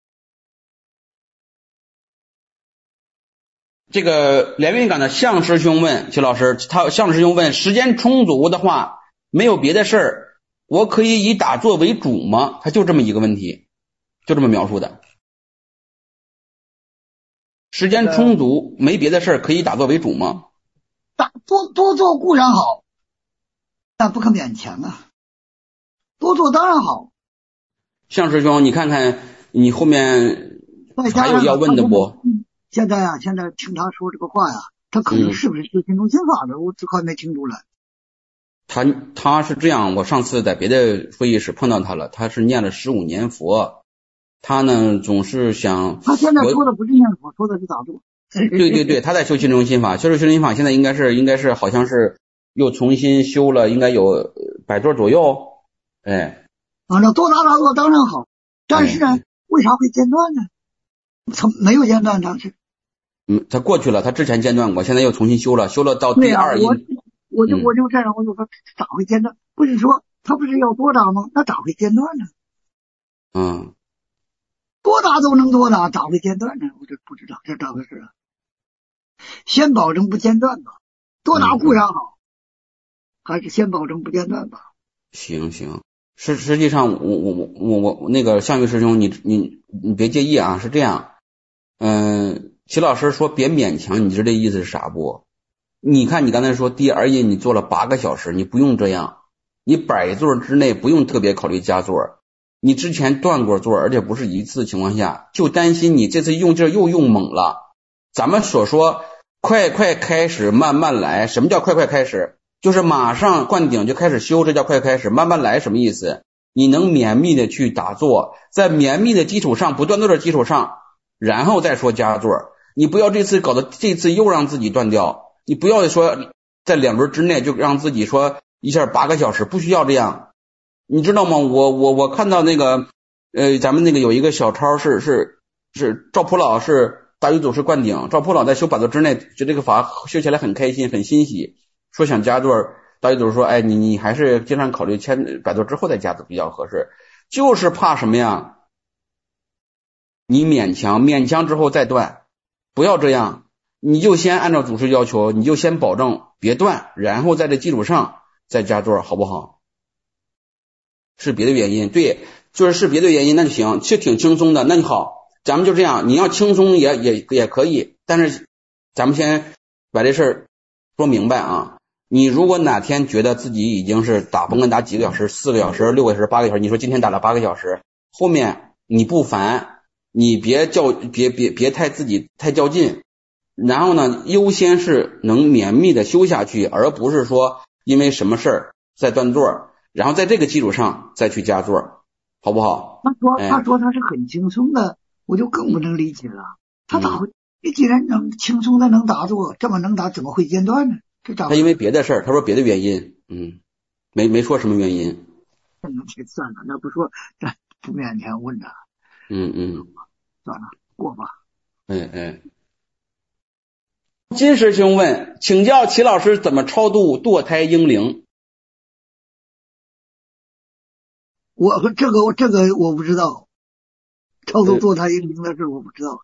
这个连云港的向师兄问徐老师，向师兄问，时间充足的话，没有别的事儿，我可以以打坐为主吗？他就这么一个问题，就这么描述的。时间充足，没别的事儿，可以打坐为主吗？ 多做固然好，但不可勉强啊。多做当然好。 向师兄，你看看你后面还有要问的不？ 现在听他说这个话呀，他可能是不是修心中心法的，我这块没听出来。 他是这样，我上次在别的会议室碰到他了，他是念了15年佛，他呢总是想， 他现在说的不是念佛，说的是打坐。 对，他在修心中心法，修心中心法，现在应该是好像是又重新修了，应该有100座左右。哎， 那多打坐当然好，但是呢，为啥会间断呢？没有间断，当时。 他过去了，他之前间断过，现在又重新修了到第2音。 我就这样，我就说咋会间断？不是说他不是要多打吗？那咋会间断呢？多打都能多打，咋会间断呢？我这不知道这咋回事啊？先保证不间断吧，多打固然好，还是先保证不间断吧。 行，实际上我那个项羽师兄，你别介意啊，是这样，齐老师说别勉强，你知道这意思是啥不？你看你刚才说第二印你做了8个小时，你不用这样，你100座之内不用特别考虑加座，你之前断过座，而且不是一次情况下，就担心你这次用劲又用猛了。咱们所说快开始慢慢来，什么叫快开始？就是马上灌顶就开始修，这叫快开始。慢慢来什么意思？你能绵密的去打坐，在绵密的基础上，不断做的基础上，然后再说加座。你不要这次搞得这次又让自己断掉，你不要说在2轮之内就让自己说一下8个小时，不需要这样。你知道吗？我看到那个咱们那个有一个小抄是赵普老是大禹祖师灌顶，赵普老在修100座之内就这个法修起来很开心很欣喜，说想加座，大禹祖师说哎你还是经常考虑100座之后再加座比较合适，就是怕什么呀？你勉强之后再断，不要这样，你就先按照祖师要求，你就先保证别断，然后在这基础上再加座，好不好？是别的原因，对，是别的原因，那就行，是挺轻松的，那你好，咱们就这样，你要轻松也可以，但是咱们先把这事儿说明白啊。你如果哪天觉得自己已经是打甭管打几个小时，4个小时、6个小时、8个小时，你说今天打了8个小时，后面你不烦，你别太自己太较劲，然后呢优先是能绵密的修下去，而不是说因为什么事儿再断座，然后在这个基础上再去加座，好不好？ 他说他是很轻松的，我就更不能理解了。他咋会？你既然能轻松的能打坐，这么能打，怎么会间断呢？这咋？ 他因为别的事儿，他说别的原因，没说什么原因。 算了，那不说，咱不勉强问他。算了，过吧。 金师兄问，请教齐老师怎么超度堕胎婴灵？ 这个我不知道，超度堕胎婴灵的事我不知道。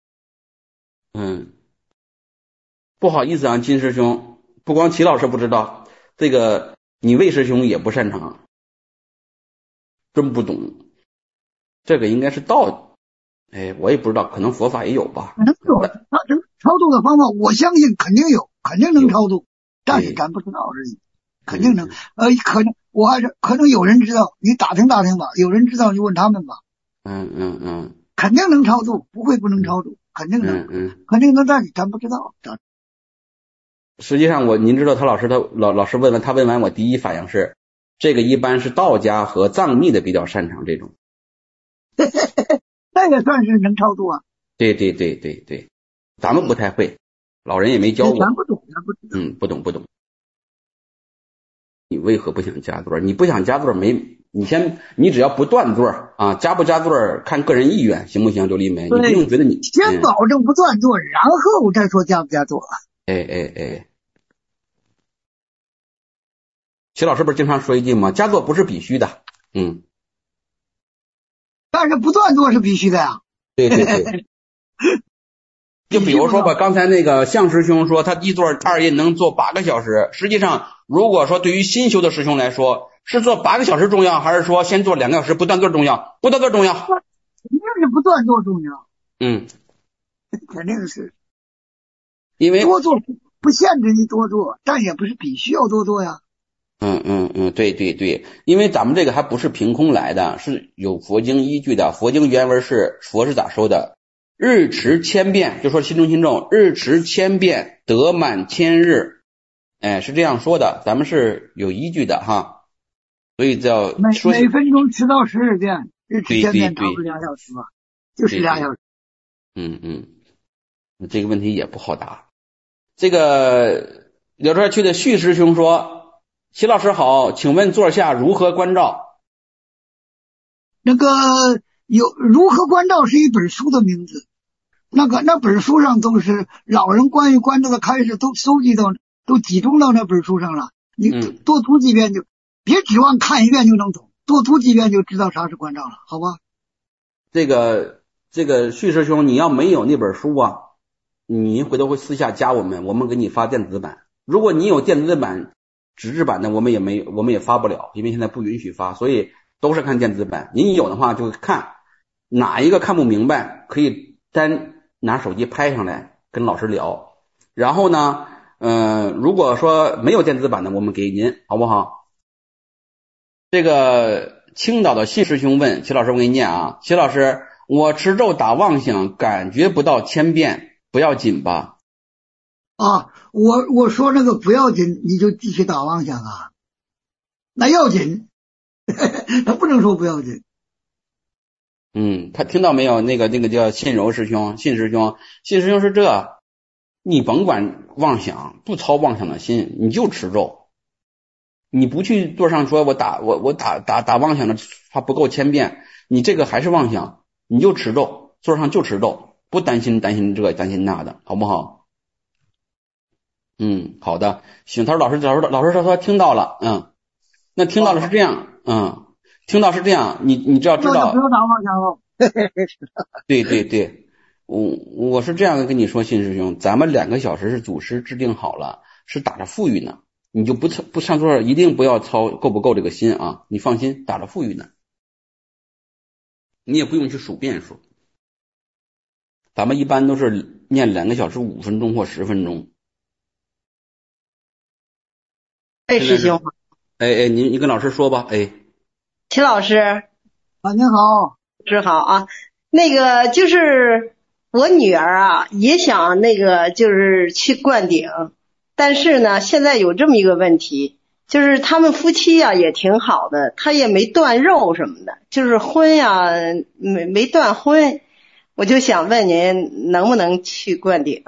不好意思啊，金师兄，不光齐老师不知道，这个你魏师兄也不擅长，真不懂。这个应该是道，我也不知道，可能佛法也有吧。 可能有，他这超度的方法，我相信肯定有，肯定能超度，但是咱不知道而已。肯定能，可能有人知道，你打听打听吧，有人知道就问他们吧。肯定能超度，不会不能超度，肯定能，肯定能，但是咱不知道。 实际上您知道他老师问完我第一反应是，这个一般是道家和藏密的比较擅长这种。 那也算是能超度啊。 对，咱们不太会，老人也没教过。 咱不懂。 不懂。你为何不想加座？你不想加座你只要不断座啊，加不加座看个人意愿，行不行？刘丽梅，你不用觉得你先保证不断座，然后再说加不加座。 齐老师不是经常说一句吗？加座不是必须的。 但是不断座是必须的呀。 对。就比如说吧，刚才那个向师兄说他一座2印能做8个小时，实际上如果说对于新修的师兄来说，是做8个小时重要，还是说先做2个小时不断座重要？不断座重要， 肯定是不断座重要。肯定是， 因为多做不限制你多做，但也不是必须要多做呀。 对，因为咱们这个还不是凭空来的，是有佛经依据的。佛经原文是佛是咋说的？日持千遍，就说心中心咒，日持千遍得满千日，是这样说的，咱们是有依据的哈。所以叫每分钟10到12遍，日持千遍，差不多2小时吧，就是2小时。 这个问题也不好答。这个聊这去的旭师兄说，齐老师好，请问座下如何关照？ 那个如何关照是一本书的名字，那本书上都是老人关于关照的开示都收集到，都集中到那本书上了。你多读几遍就别指望看一遍就能懂，多读几遍就知道啥是关照了，好吧？ 这个旭师兄，你要没有那本书啊，你回头会私下加我们给你发电子版。如果你有电子版、纸质版的，我们也发不了，因为现在不允许发，所以都是看电子版。您有的话就看哪一个看不明白，可以单拿手机拍上来跟老师聊。然后呢，如果说没有电子版的，我们给您，好不好？这个青岛的谢师兄问齐老师，我给你念啊，齐老师，我持咒打妄想，感觉不到千遍，不要紧吧？ 啊，我说那个不要紧，你就继续打妄想啊，那要紧，他不能说不要紧。 他听到没有？那个叫信柔师兄，信师兄是这，你甭管妄想，不操妄想的心，你就持咒，你不去座上说我打妄想的话不够千遍，你这个还是妄想，你就持咒，座上就持咒，不担心这个担心那的，好不好？好的，行。他说老师说他听到了，那听到了是这样，听到是这样，你只要知道， 不要打妄想了。 对，我是这样跟你说，信师兄，咱们2个小时是祖师制定好了，是打着富裕呢，你就不上座，一定不要操够不够这个心啊，你放心，打着富裕呢，你也不用去数遍数，咱们一般都是念2个小时5分钟或10分钟。 师兄， 你跟老师说吧。 齐老师啊，您好， 师好啊。那个就是我女儿啊，也想那个就是去灌顶，但是呢，现在有这么一个问题，就是他们夫妻啊也挺好的，他也没断肉什么的，就是婚呀没断婚，我就想问您能不能去灌顶？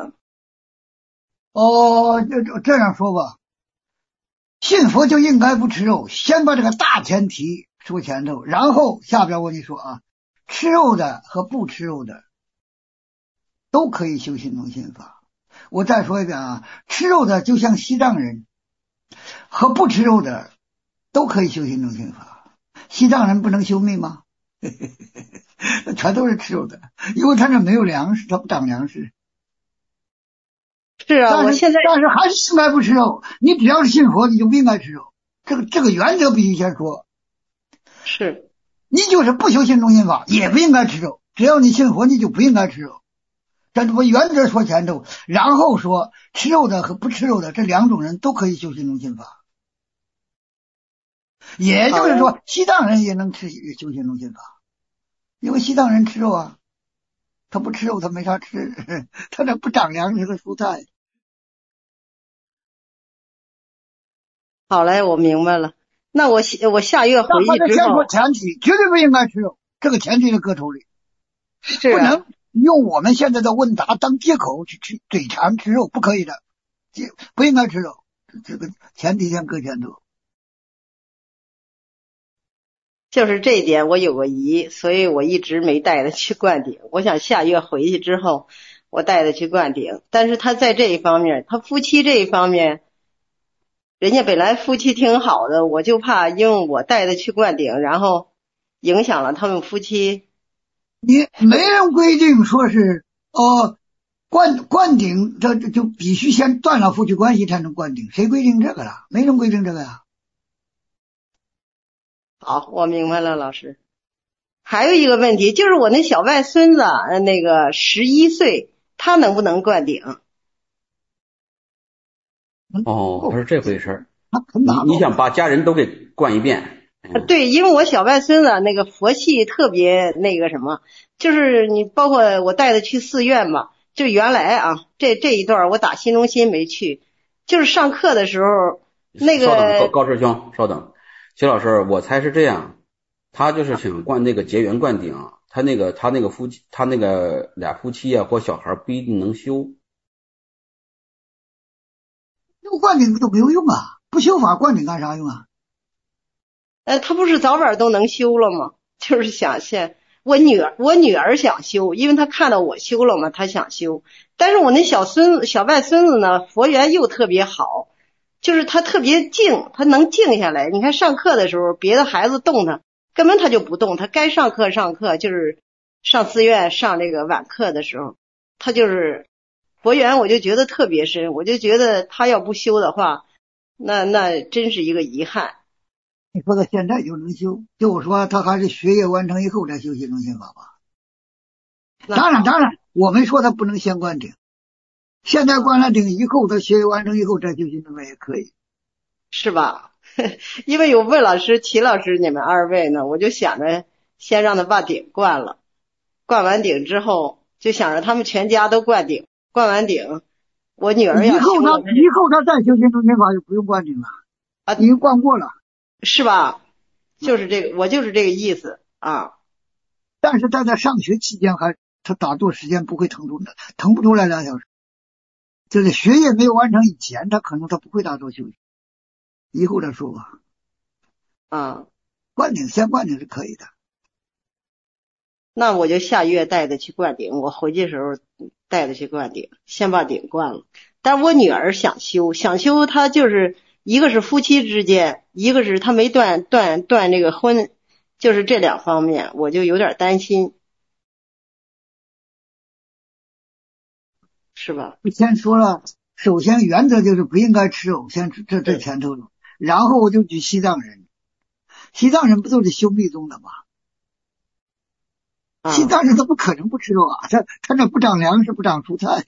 这样说吧。信佛就应该不吃肉，先把这个大前提说前头，然后下边我跟你说啊，吃肉的和不吃肉的都可以修心中心法。我再说一遍啊，吃肉的就像西藏人，和不吃肉的都可以修心中心法。西藏人不能修密吗？全都是吃肉的，因为他那没有粮食，他不长粮食。 是啊，但是还是应该不吃肉。你只要是信佛，你就不应该吃肉。这个原则必须先说。 是， 你就是不修心中心法，也不应该吃肉。只要你信佛，你就不应该吃肉。这把原则说前头，然后说吃肉的和不吃肉的这2种人都可以修心中心法。也就是说，西藏人也能修心中心法，因为西藏人吃肉啊，他不吃肉，他没啥吃，他这不长粮食和蔬菜。 好嘞，我明白了。那我下月回去之后， 先说前提，绝对不应该吃肉，这个前提的搁头里， 是啊， 不能用我们现在的问答当借口去嘴馋吃肉，不可以的，不应该吃肉，这个前提先搁前头。 就是这一点我有个疑，所以我一直没带他去灌顶。我想下月回去之后，我带他去灌顶。但是他在这一方面，他夫妻这一方面，人家本来夫妻挺好的，我就怕因为我带他去灌顶，然后影响了他们夫妻。 你没人规定说是灌顶，这就必须先断了夫妻关系才能灌顶，谁规定这个了？没人规定这个呀。 好，我明白了，老师。还有一个问题，就是我那小外孙子，那个11岁，他能不能灌顶？ 他是这回事儿。 你想把家人都给灌一遍？ 对，因为我小外孙子那个佛系特别那个什么，就是你包括我带他去寺院嘛，就原来啊，这一段我打心中心没去，就是上课的时候那个。 稍等，高师兄，稍等。齐老师，我猜是这样，他就是想灌那个结缘灌顶，他那个夫妻，他那个俩夫妻啊或小孩不一定能修。 那灌顶都没有用啊，不修法灌顶干啥用啊？ 他不是早晚都能修了吗？就是想我女儿想修，因为她看到我修了嘛，她想修。但是我那小外孙子呢，佛缘又特别好。 就是他特别静，他能静下来。你看上课的时候，别的孩子动他，根本他就不动，他该上课上课，就是上寺院上这个晚课的时候，他就是佛缘，我就觉得特别深，我就觉得他要不修的话，那真是一个遗憾。 你说他现在就能修，就我说他还是学业完成以后再修心中心法吧。当然，我没说他不能先灌顶，现在灌了顶以后，他学业完成以后再修心中法也可以， 是吧？因为有魏老师、齐老师你们二位呢，我就想着先让他把顶灌了，灌完顶之后，就想着他们全家都灌顶，灌完顶，我女儿要修了以后他再修心中心法就不用灌顶了啊，已经灌过了， 是吧？就是这个，我就是这个意思啊。 但是在他上学期间他打坐时间不会腾不出来2小时，就是学业没有完成以前，他可能他不会打坐休息，以后再说吧。 啊， 先灌顶是可以的。 那我就下月带他去灌顶，我回去的时候带他去灌顶，先把顶灌了。但是我女儿想修，她就是一个是夫妻之间，一个是她没断这个婚，就是这2方面，我就有点担心，是吧？ 先说了，首先原则就是不应该吃肉，先这前头了，然后我就举西藏人不都是修密宗的吗？西藏人他不可能不吃肉啊，他那不长粮食，不长蔬菜。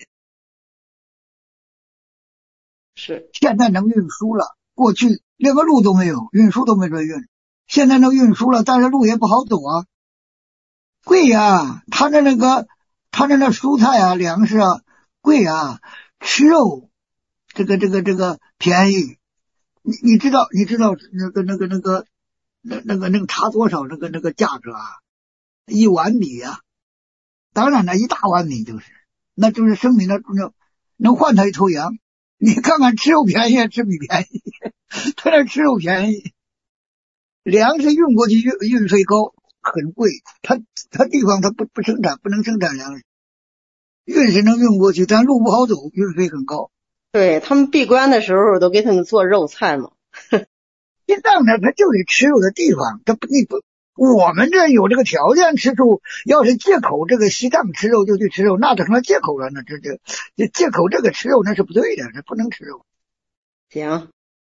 是， 现在能运输了，过去连个路都没有，运输都没准运，现在能运输了，但是路也不好走啊，贵呀，他那蔬菜啊，粮食啊贵啊，吃肉这个便宜，你知道那个差多少那个价格啊？1碗米啊，当然了，1大碗米那就是生米能换他一头羊。你看看吃肉便宜，吃米便宜，他那吃肉便宜，粮食运过去运费高，很贵，他地方他不生产，不能生产粮食，运是能运过去，但路不好走，运费很高。 对，他们闭关的时候都给他们做肉菜嘛。 西藏呢，他就得吃肉的地方，我们这有这个条件吃肉，要是借口这个西藏吃肉就去吃肉，那成了借口了，那这借口这个吃肉那是不对的，那不能吃肉。 行，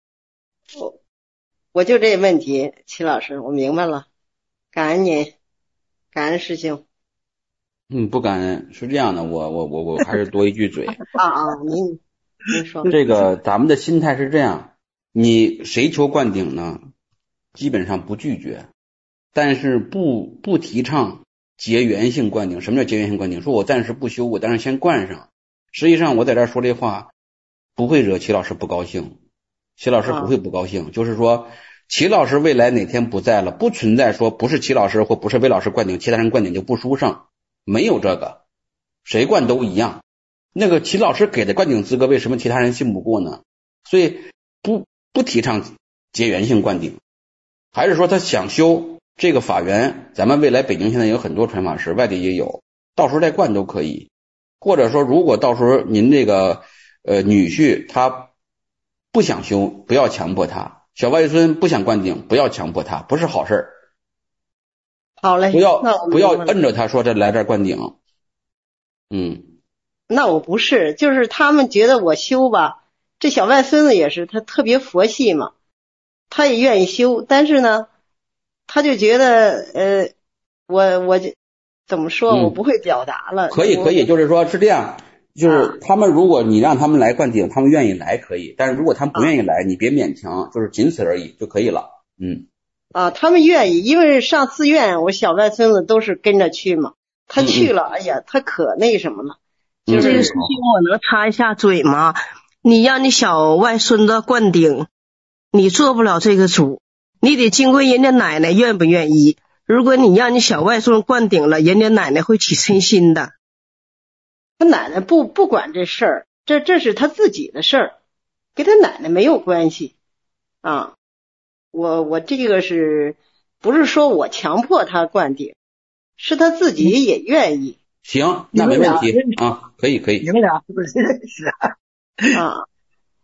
我就这问题，齐老师，我明白了，感恩您，感恩师兄。 不感恩，是这样的，我还是多一句嘴。 您说。 这个咱们的心态是这样，你谁求灌顶呢？基本上不拒绝。但是不提倡结缘性灌顶。什么叫结缘性灌顶？说我暂时不修，我但是先灌上。实际上我在这说这话不会惹齐老师不高兴，齐老师不会不高兴，就是说齐老师未来哪天不在了，不存在说不是齐老师或不是魏老师灌顶，其他人灌顶就不殊胜，没有这个，谁灌都一样。那个齐老师给的灌顶资格，为什么其他人信不过呢？所以不提倡结缘性灌顶，还是说他想修这个法缘，咱们未来北京现在有很多传法师，外地也有，到时候再灌都可以。或者说如果到时候您这个女婿他不想修，不要强迫他，小外孙不想灌顶，不要强迫他，不是好事儿。 好嘞， 不要摁着他说这来这儿灌顶。 那我不是，就是他们觉得我修吧，这小外孙子也是，他特别佛系嘛，他也愿意修，但是呢他就觉得我怎么说，我不会表达了。 可以，就是说是这样，就是他们如果你让他们来灌顶，他们愿意来可以，但是如果他们不愿意来，你别勉强，就是仅此而已就可以了。 他们愿意，因为上寺院我小外孙子都是跟着去嘛，他去了，哎呀，他可那什么了。 就这个事情我能插一下嘴吗？你让你小外孙子灌顶，你做不了这个主，你得经过人家奶奶愿不愿意。如果你让你小外孙灌顶了，人家奶奶会起嗔心的。 他奶奶不管这事儿，这是他自己的事儿，跟他奶奶没有关系啊。我这个是不是说我强迫他灌顶，是他自己也愿意。 行，那没问题啊，可以。 你们俩是不是认识啊？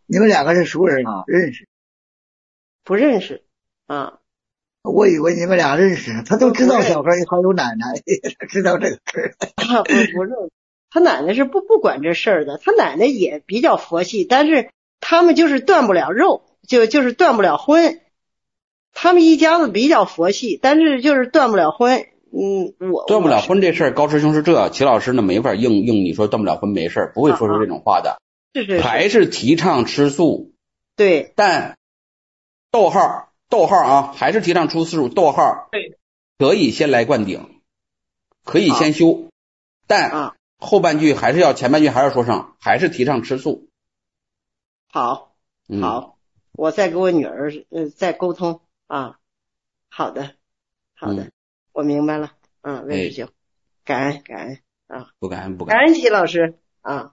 你们两个是熟人啊？认识？ 不认识啊？ 我以为你们俩认识，他都知道小孩还有奶奶，知道这个事儿。 不认识。他奶奶是不管这事儿的，他奶奶也比较佛系，但是他们就是断不了肉，就是断不了荤。他们一家子比较佛系，但是就是断不了荤。 断不了荤这事儿，高师兄是这，齐老师呢没法应你说断不了荤没事儿，不会说出这种话的。 是还是提倡吃素。 对， 但逗号啊，还是提倡吃素，逗号。 对， 可以先来灌顶，可以先修，但后半句还是要前半句还是说上，还是提倡吃素。 好，我再跟我女儿再沟通啊。好的，我明白了。魏师兄，感恩啊， 不感恩。 感恩齐老师啊。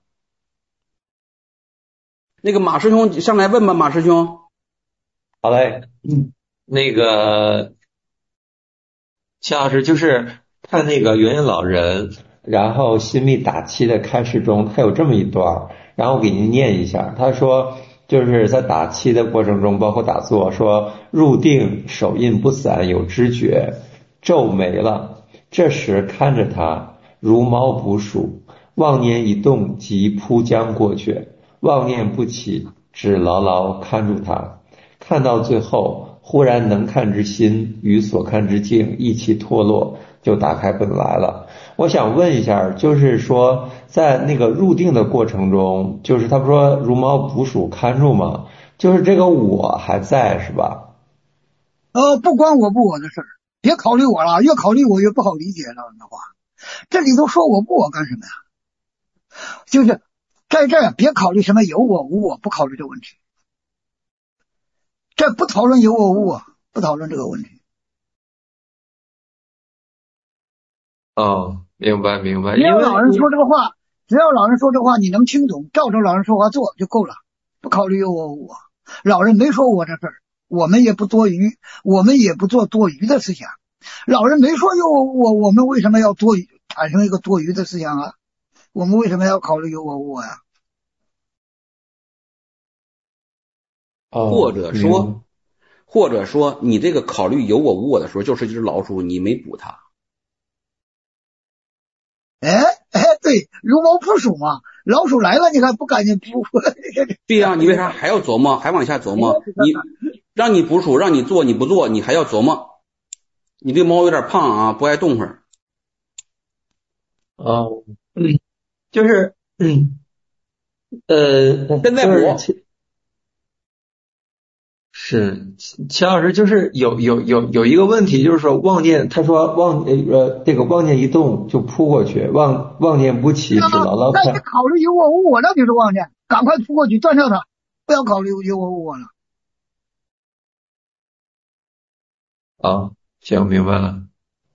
那个马师兄上来问吧，马师兄。 好嘞，那个齐老师就是看那个元婴老人，然后心密打七的开示中，他有这么一段，然后我给您念一下。他说，就是在打七的过程中，包括打坐，说入定手印不散，有知觉，皱没了，这时看着他，如猫捕鼠，妄念一动即扑将过去，妄念不起，只牢牢看住他，看到最后，忽然能看之心与所看之境一起脱落，就打开本来了。我想问一下，就是说在那个入定的过程中，就是他不说如猫捕鼠看住吗？就是这个我还在是吧？ 不关我不我的事儿，别考虑我了，越考虑我越不好理解了的话，这里头说我不我干什么呀？就是在这儿别考虑什么有我无我，不考虑这个问题。这不讨论有我无我，不讨论这个问题。 明白。 只要老人说这个话，你能听懂，照着老人说话做就够了，不考虑有我无我。老人没说我这事儿，我们也不多余，我们也不做多余的思想。老人没说有我无我，我们为什么要产生一个多余的思想啊？我们为什么要考虑有我无我呀？ 或者说你这个考虑有我无我的时候，就是一只老鼠，你没捕它。 对，如猫扑鼠嘛，老鼠来了你还不赶紧扑？ 对呀，你为啥还要琢磨，还往下琢磨？你让你捕鼠，让你做，你不做，你还要琢磨。你这猫有点胖啊，不爱动会儿。 就是现在捕。 是齐老师，就是有一个问题，就是说妄念，他说这个妄念一动就扑过去，妄念不起，只牢牢看。 那你考虑有我无我，那就是妄念，赶快扑过去断掉它，不要考虑有我无我了。 行，明白了。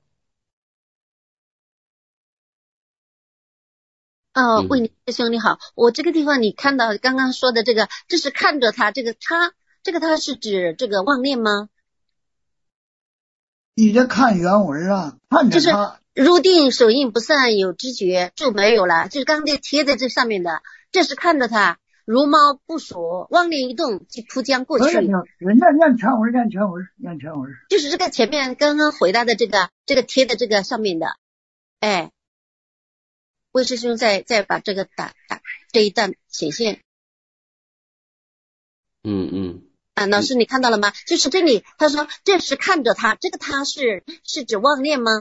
魏宁师兄你好，我这个地方你看到刚刚说的这个，这是看着他，这个他是指这个妄念吗？ 你这看原文啊，看着他。 就是入定手印不散，有知觉就没有了，就是刚才贴在这上面的，这是看着他如猫捕鼠，妄念一动即扑将过去。 念全文。 就是这个前面刚刚回答的这个贴的这个上面的，魏师兄再把这个打这一段显现。老师你看到了吗？就是这里他说这是看着他，这个他是指妄念吗？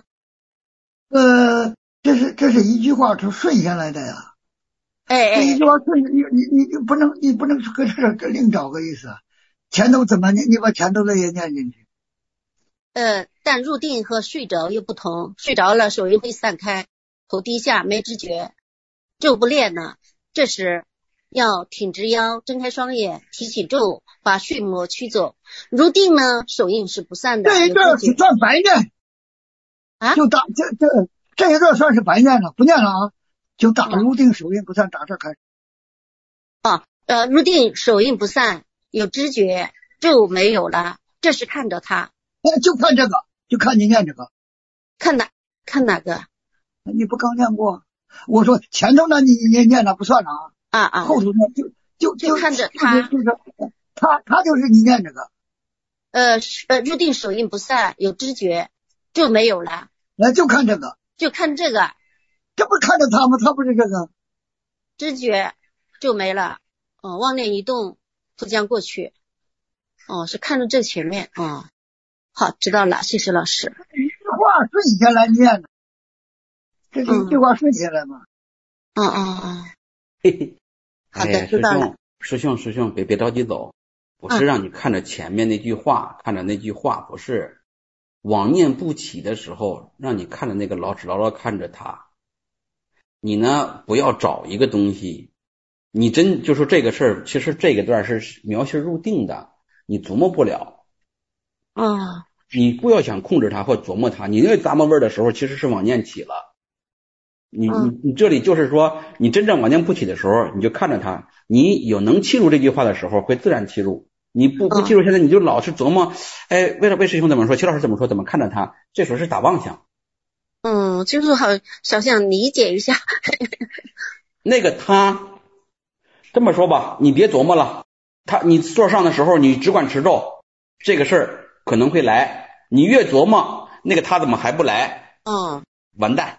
这是一句话是顺下来的呀。这一句话顺，你不能搁这另找个意思。前头怎么念？你把前头的也念进去。 但入定和睡着又不同，睡着了手印会散开，头低下没知觉，就不练了。这时要挺直腰，睁开双眼，提起咒，把睡魔驱走。入定呢，手印是不散的。 这一段算白念就打这一段算是白念了，不念了啊，就打入定手印不散，打这开始。 入定手印不散，有知觉就没有了。这是看着他， 就看这个，就看你念这个。 看哪个？ 你不刚念过？我说前头呢，你念了不算了啊。后头呢就看着他， 他就是你念这个， 入定手印不散，有知觉就没有了， 就看这个， 就看这个， 这不看着他吗？他不是这个， 知觉就没了，妄念一动不将过去，是看着这前面，好，知道了，谢谢老师。 一句话顺下来念的，这是一句话顺下来吗？ 嘿嘿， 好的，知道了。 师兄，别着急走，不是让你看着前面那句话，看着那句话，不是妄念不起的时候，让你看着那个只牢牢看着它。你呢，不要找一个东西，你就说这个事儿，其实这个段是描写入定的，你琢磨不了。你不要想控制它或琢磨它，你那咂摸味儿的时候，其实是妄念起了。你这里就是说，你真正妄念不起的时候，你就看着它，你有能契入这句话的时候，会自然契入。你不契入，现在你就老是琢磨，魏师兄怎么说，齐老师怎么说，怎么看着他，这时候是打妄想。 就是好想理解一下。 那个他这么说吧，你别琢磨了，你座上的时候，你只管持咒，这个事儿可能会来。你越琢磨，那个他怎么还不来？完蛋。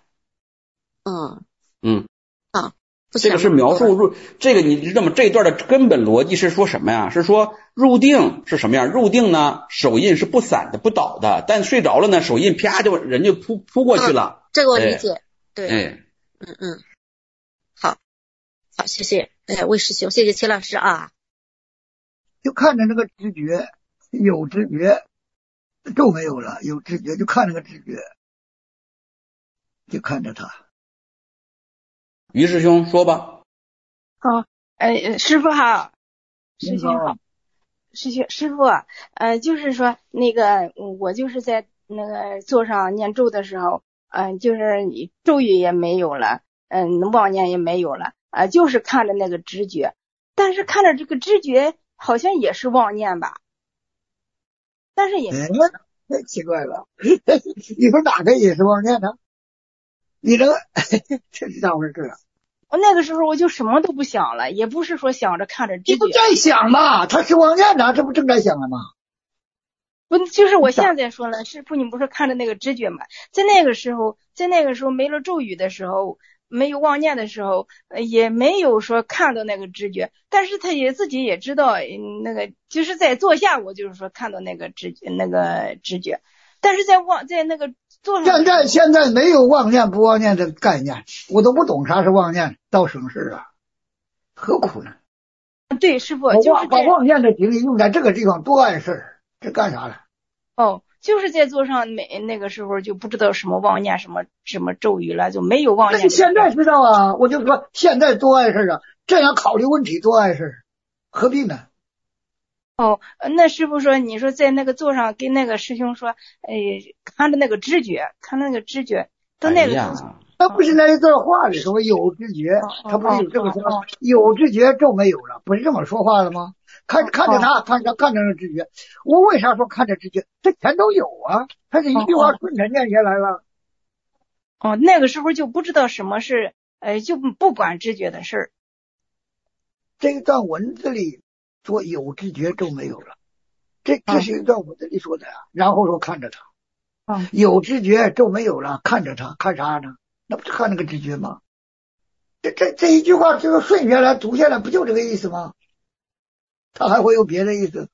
这个是描述这个你知道吗？这一段的根本逻辑是说什么呀？是说入定是什么样？入定呢，手印是不散的、不倒的，但睡着了呢，手印啪就人就扑过去了。 这个我理解，对，好，谢谢，魏师兄，谢谢齐老师啊。 就看着那个知觉，有知觉就没有了，有知觉就看那个知觉，就看着他。 于师兄说吧。 师傅好，师兄好，师傅，就是说那个我就是在那个座上念咒的时候，就是咒语也没有了，妄念也没有了，就是看着那个知觉，但是看着这个知觉好像也是妄念吧，但是也太奇怪了，你说哪个也是妄念呢？你这个这是咋回事啊？ 那个时候我就什么都不想了，也不是说想着看着知觉。 你不在想嘛？他是妄念呢，这不正在想了吗？ 不，就是我现在说了，师傅，你不是看着那个知觉吗？在那个时候没了咒语的时候，没有妄念的时候，也没有说看到那个知觉，但是他也自己也知道，那个就是在坐下，我就是说看到那个知觉，但是在那个坐上， 现在没有妄念不妄念的概念，我都不懂啥是妄念，倒省事啊，何苦呢？ 对，师傅就是把妄念的精力用在这个地方多碍事，这干啥了？ 就是在座上那个时候就不知道什么妄念什么咒语了，就没有妄念。 那现在知道啊，我就说现在多碍事啊，这样考虑问题多碍事，何必呢？ 那师傅说，你说在那个座上跟那个师兄说，看着那个知觉，到那个他不是那一段话里说有知觉，他不是有这个说有知觉就没有了，不是这么说话了吗？看着他，看着那知觉，我为啥说看着知觉？这全都有啊，他是一句话顺着念下来了。 那个时候就不知道什么是，就不管知觉的事儿。 这段文字里说有知觉就没有了，这是一段文字里说的呀。然后说看着他，有知觉就没有了，看着他，看啥呢？那不是看那个知觉吗？这一句话这个顺下来读下来，不就这个意思吗？他还会有别的意思？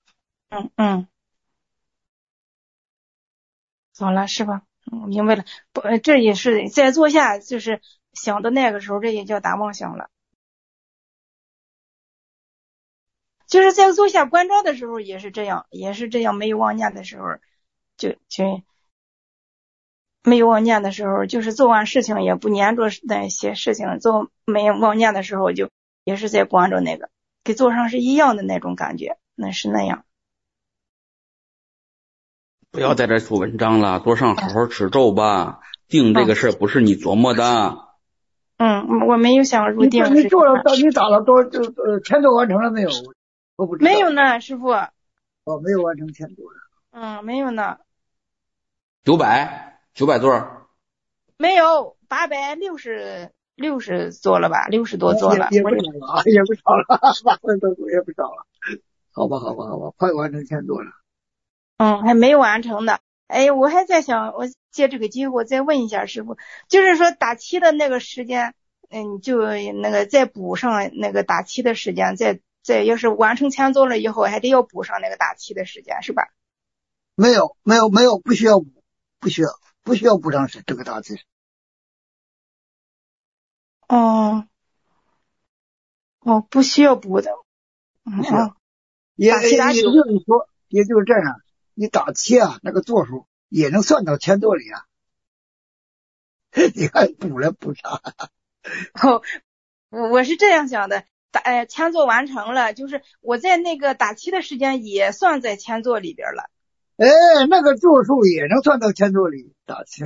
好了，是吧？明白了。不，这也是在坐下，就是想到那个时候，这也叫打妄想了。就是在坐下观照的时候也是这样，没有妄念的时候，就没有妄念的时候，就是做完事情也不粘着那些事情，做没有妄念的时候，就也是在观照那个，跟坐上是一样的那种感觉，那是那样。 不要在这做文章了，多上好好持咒吧。定这个事不是你琢磨的。 我没有想入定。 你做了，你打了多钱都完成了没有？我不知道。 没有呢，师傅。 没有完成钱多了。没有呢。 900座。 没有，860 60做了吧，60多做了。 也不少了啊，也不少了，8分多也不少了。好吧，快完成前座了。 还没完成呢。哎，我还在想，我借这个机会我再问一下师傅，就是说打七的那个时间，就那个再补上那个打七的时间，再要是完成前座了以后，还得要补上那个打七的时间，是吧？ 没有，不需要补，不需要补上这个大字。 不需要补的。 也就是这样，你打七啊，那个座数也能算到前座里啊。你看补了补啥？ 我是这样想的，前座完成了，就是我在那个打七的时间也算在前座里边了。 那个座数也能算到前座里打七。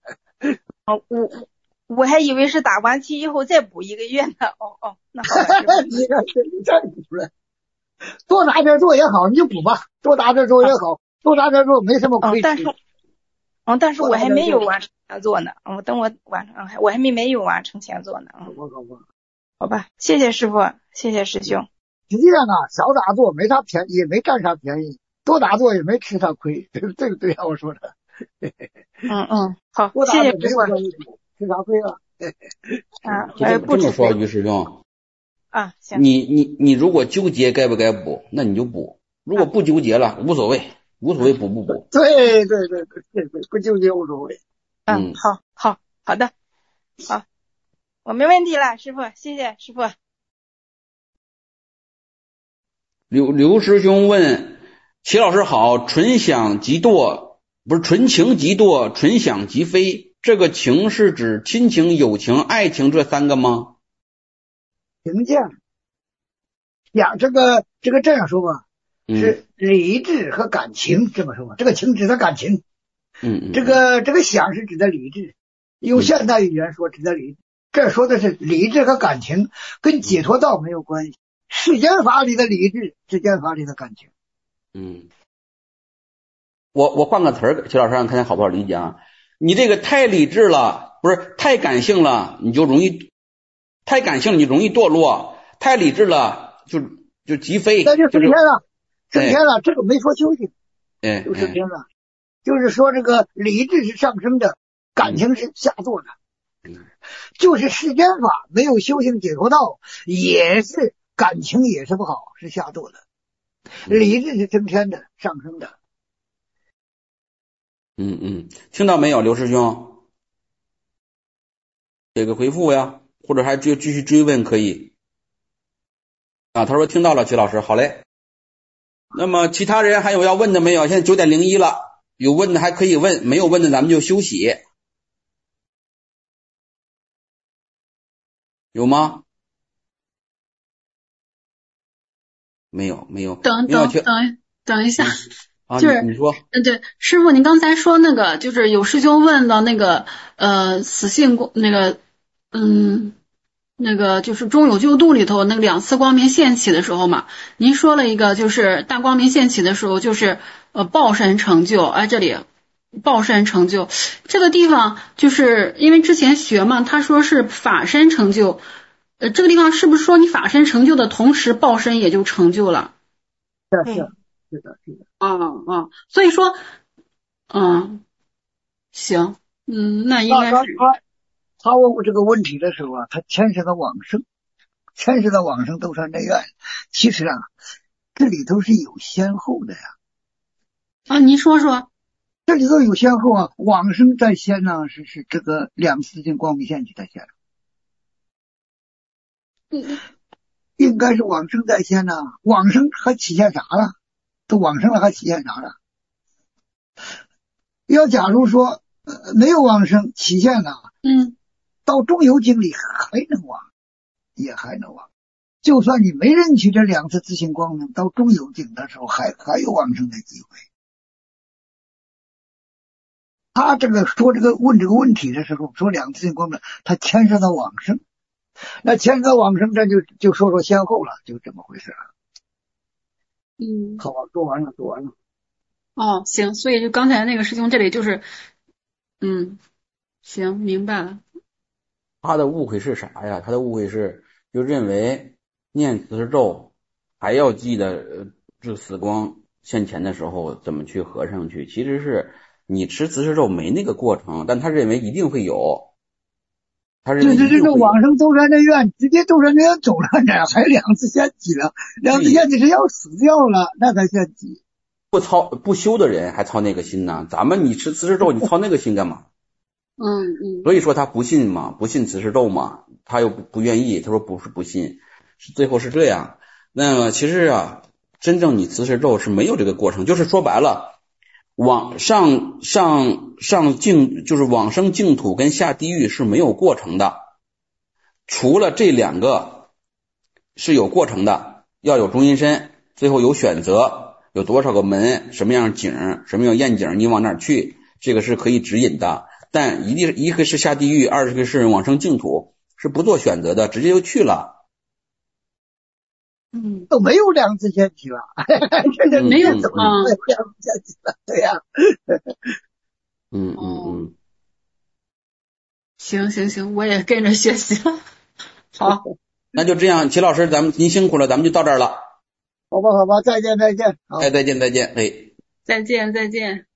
我还以为是打完七以后再补1个月呢。那好吧。 你看你再补了，多打点做也好，你就补吧，多打点做也好，多打点做没什么亏。 但是我还没有完成前座呢。等我完成，我还没有完成前座呢。好吧，谢谢师傅，谢谢师兄。 实际上啊，少打坐没啥便宜，也没占啥便宜；多打坐也没吃啥亏，这个对呀，我说的。 好，谢谢师傅。 吃啥亏了？ 这么说，于师兄行。 你如果纠结该不该补，那你就补；如果不纠结了，无所谓补不补。 对，不纠结无所谓。 好的，好，我没问题了，师傅，谢谢师傅。 刘师兄问：齐老师好，纯想即堕，不是纯情即堕，纯想即飞。这个情是指亲情、友情、爱情这3个吗？ 情见想这样说吧，是理智和感情这么说吧。这个情指的感情，这个想是指的理智，用现代语言说指的理智。这说的是理智和感情，跟解脱道没有关系。世间法里的理智，世间法里的感情。 我换个词儿，齐老师看看好不好理解啊？你这个太理智了，不是太感性了，你就容易太感性了，你容易堕落；太理智了，就急飞。 那就升天了，这个没说修行，就升天了。就是说这个理智是上升的，感情是下作的。就是世间法没有修行解脱道，也是感情也是不好，是下作的。理智是升天的，上升的。 听到没有，刘师兄？给个回复呀，或者还继续追问可以。他说听到了，齐老师，好嘞。那么其他人还有要问的没有？现在9点01了，有问的还可以问，没有问的咱们就休息。有吗？没有。 等一下。 就是你说， 对，师傅，您刚才说那个，就是有师兄问到那个死性那个就是中有救度里头那个2次光明现起的时候嘛，您说了一个就是大光明现起的时候就是报身成就，这里报身成就这个地方，就是因为之前学嘛，他说是法身成就，这个地方是不是说你法身成就的同时报身也就成就了？ 是的。 所以说，行，那应该是他问我这个问题的时候啊，他牵涉到往生都算内愿。其实啊，这里头是有先后的呀。 您说说。 这里头有先后啊，往生在先呢，是这个2次性光明现起在先。应该是往生在先呢，往生还体现啥了？都往生了还体现啥了？要假如说没有往生体现了，到中有经里还能往，也还能往。就算你没认取这2次自性光明，到中有经的时候还有往生的机会。他这个说问这个问题的时候，说2次性光明，他牵涉到往生，那牵涉到往生，这就说先后了，就这么回事了。好，说完了。 行，所以就刚才那个师兄这里就是，行，明白了。 他的误会是啥呀？他的误会是就认为念慈氏咒还要记得这死光现前的时候怎么去合上去，其实是你持慈氏咒没那个过程，但他认为一定会有。他认为这个往生舟山的院，直接舟山的院走了，哪还两次献祭了？两次献祭是要死掉了，那才献祭。 不修的人还操那个心呢，咱们你持慈氏咒，你操那个心干嘛？所以说他不信嘛，不信慈氏咒嘛，他又不愿意，他说不是不信，最后是这样。那么其实啊，真正你慈氏咒是没有这个过程，就是说白了，上净就是往生净土跟下地狱是没有过程的，除了这两个是有过程的，要有中阴身，最后有选择，有多少个门，什么样景，什么样宴景，你往哪去，这个是可以指引的。但一个是下地狱，二个是往生净土，是不做选择的，直接就去了。 都没有两次献祭了， 没有两次献祭了，对呀。 行，我也跟着学习了。好， 那就这样，齐老师，您辛苦了，咱们就到这儿了。 好吧，再见。 再见。 再见。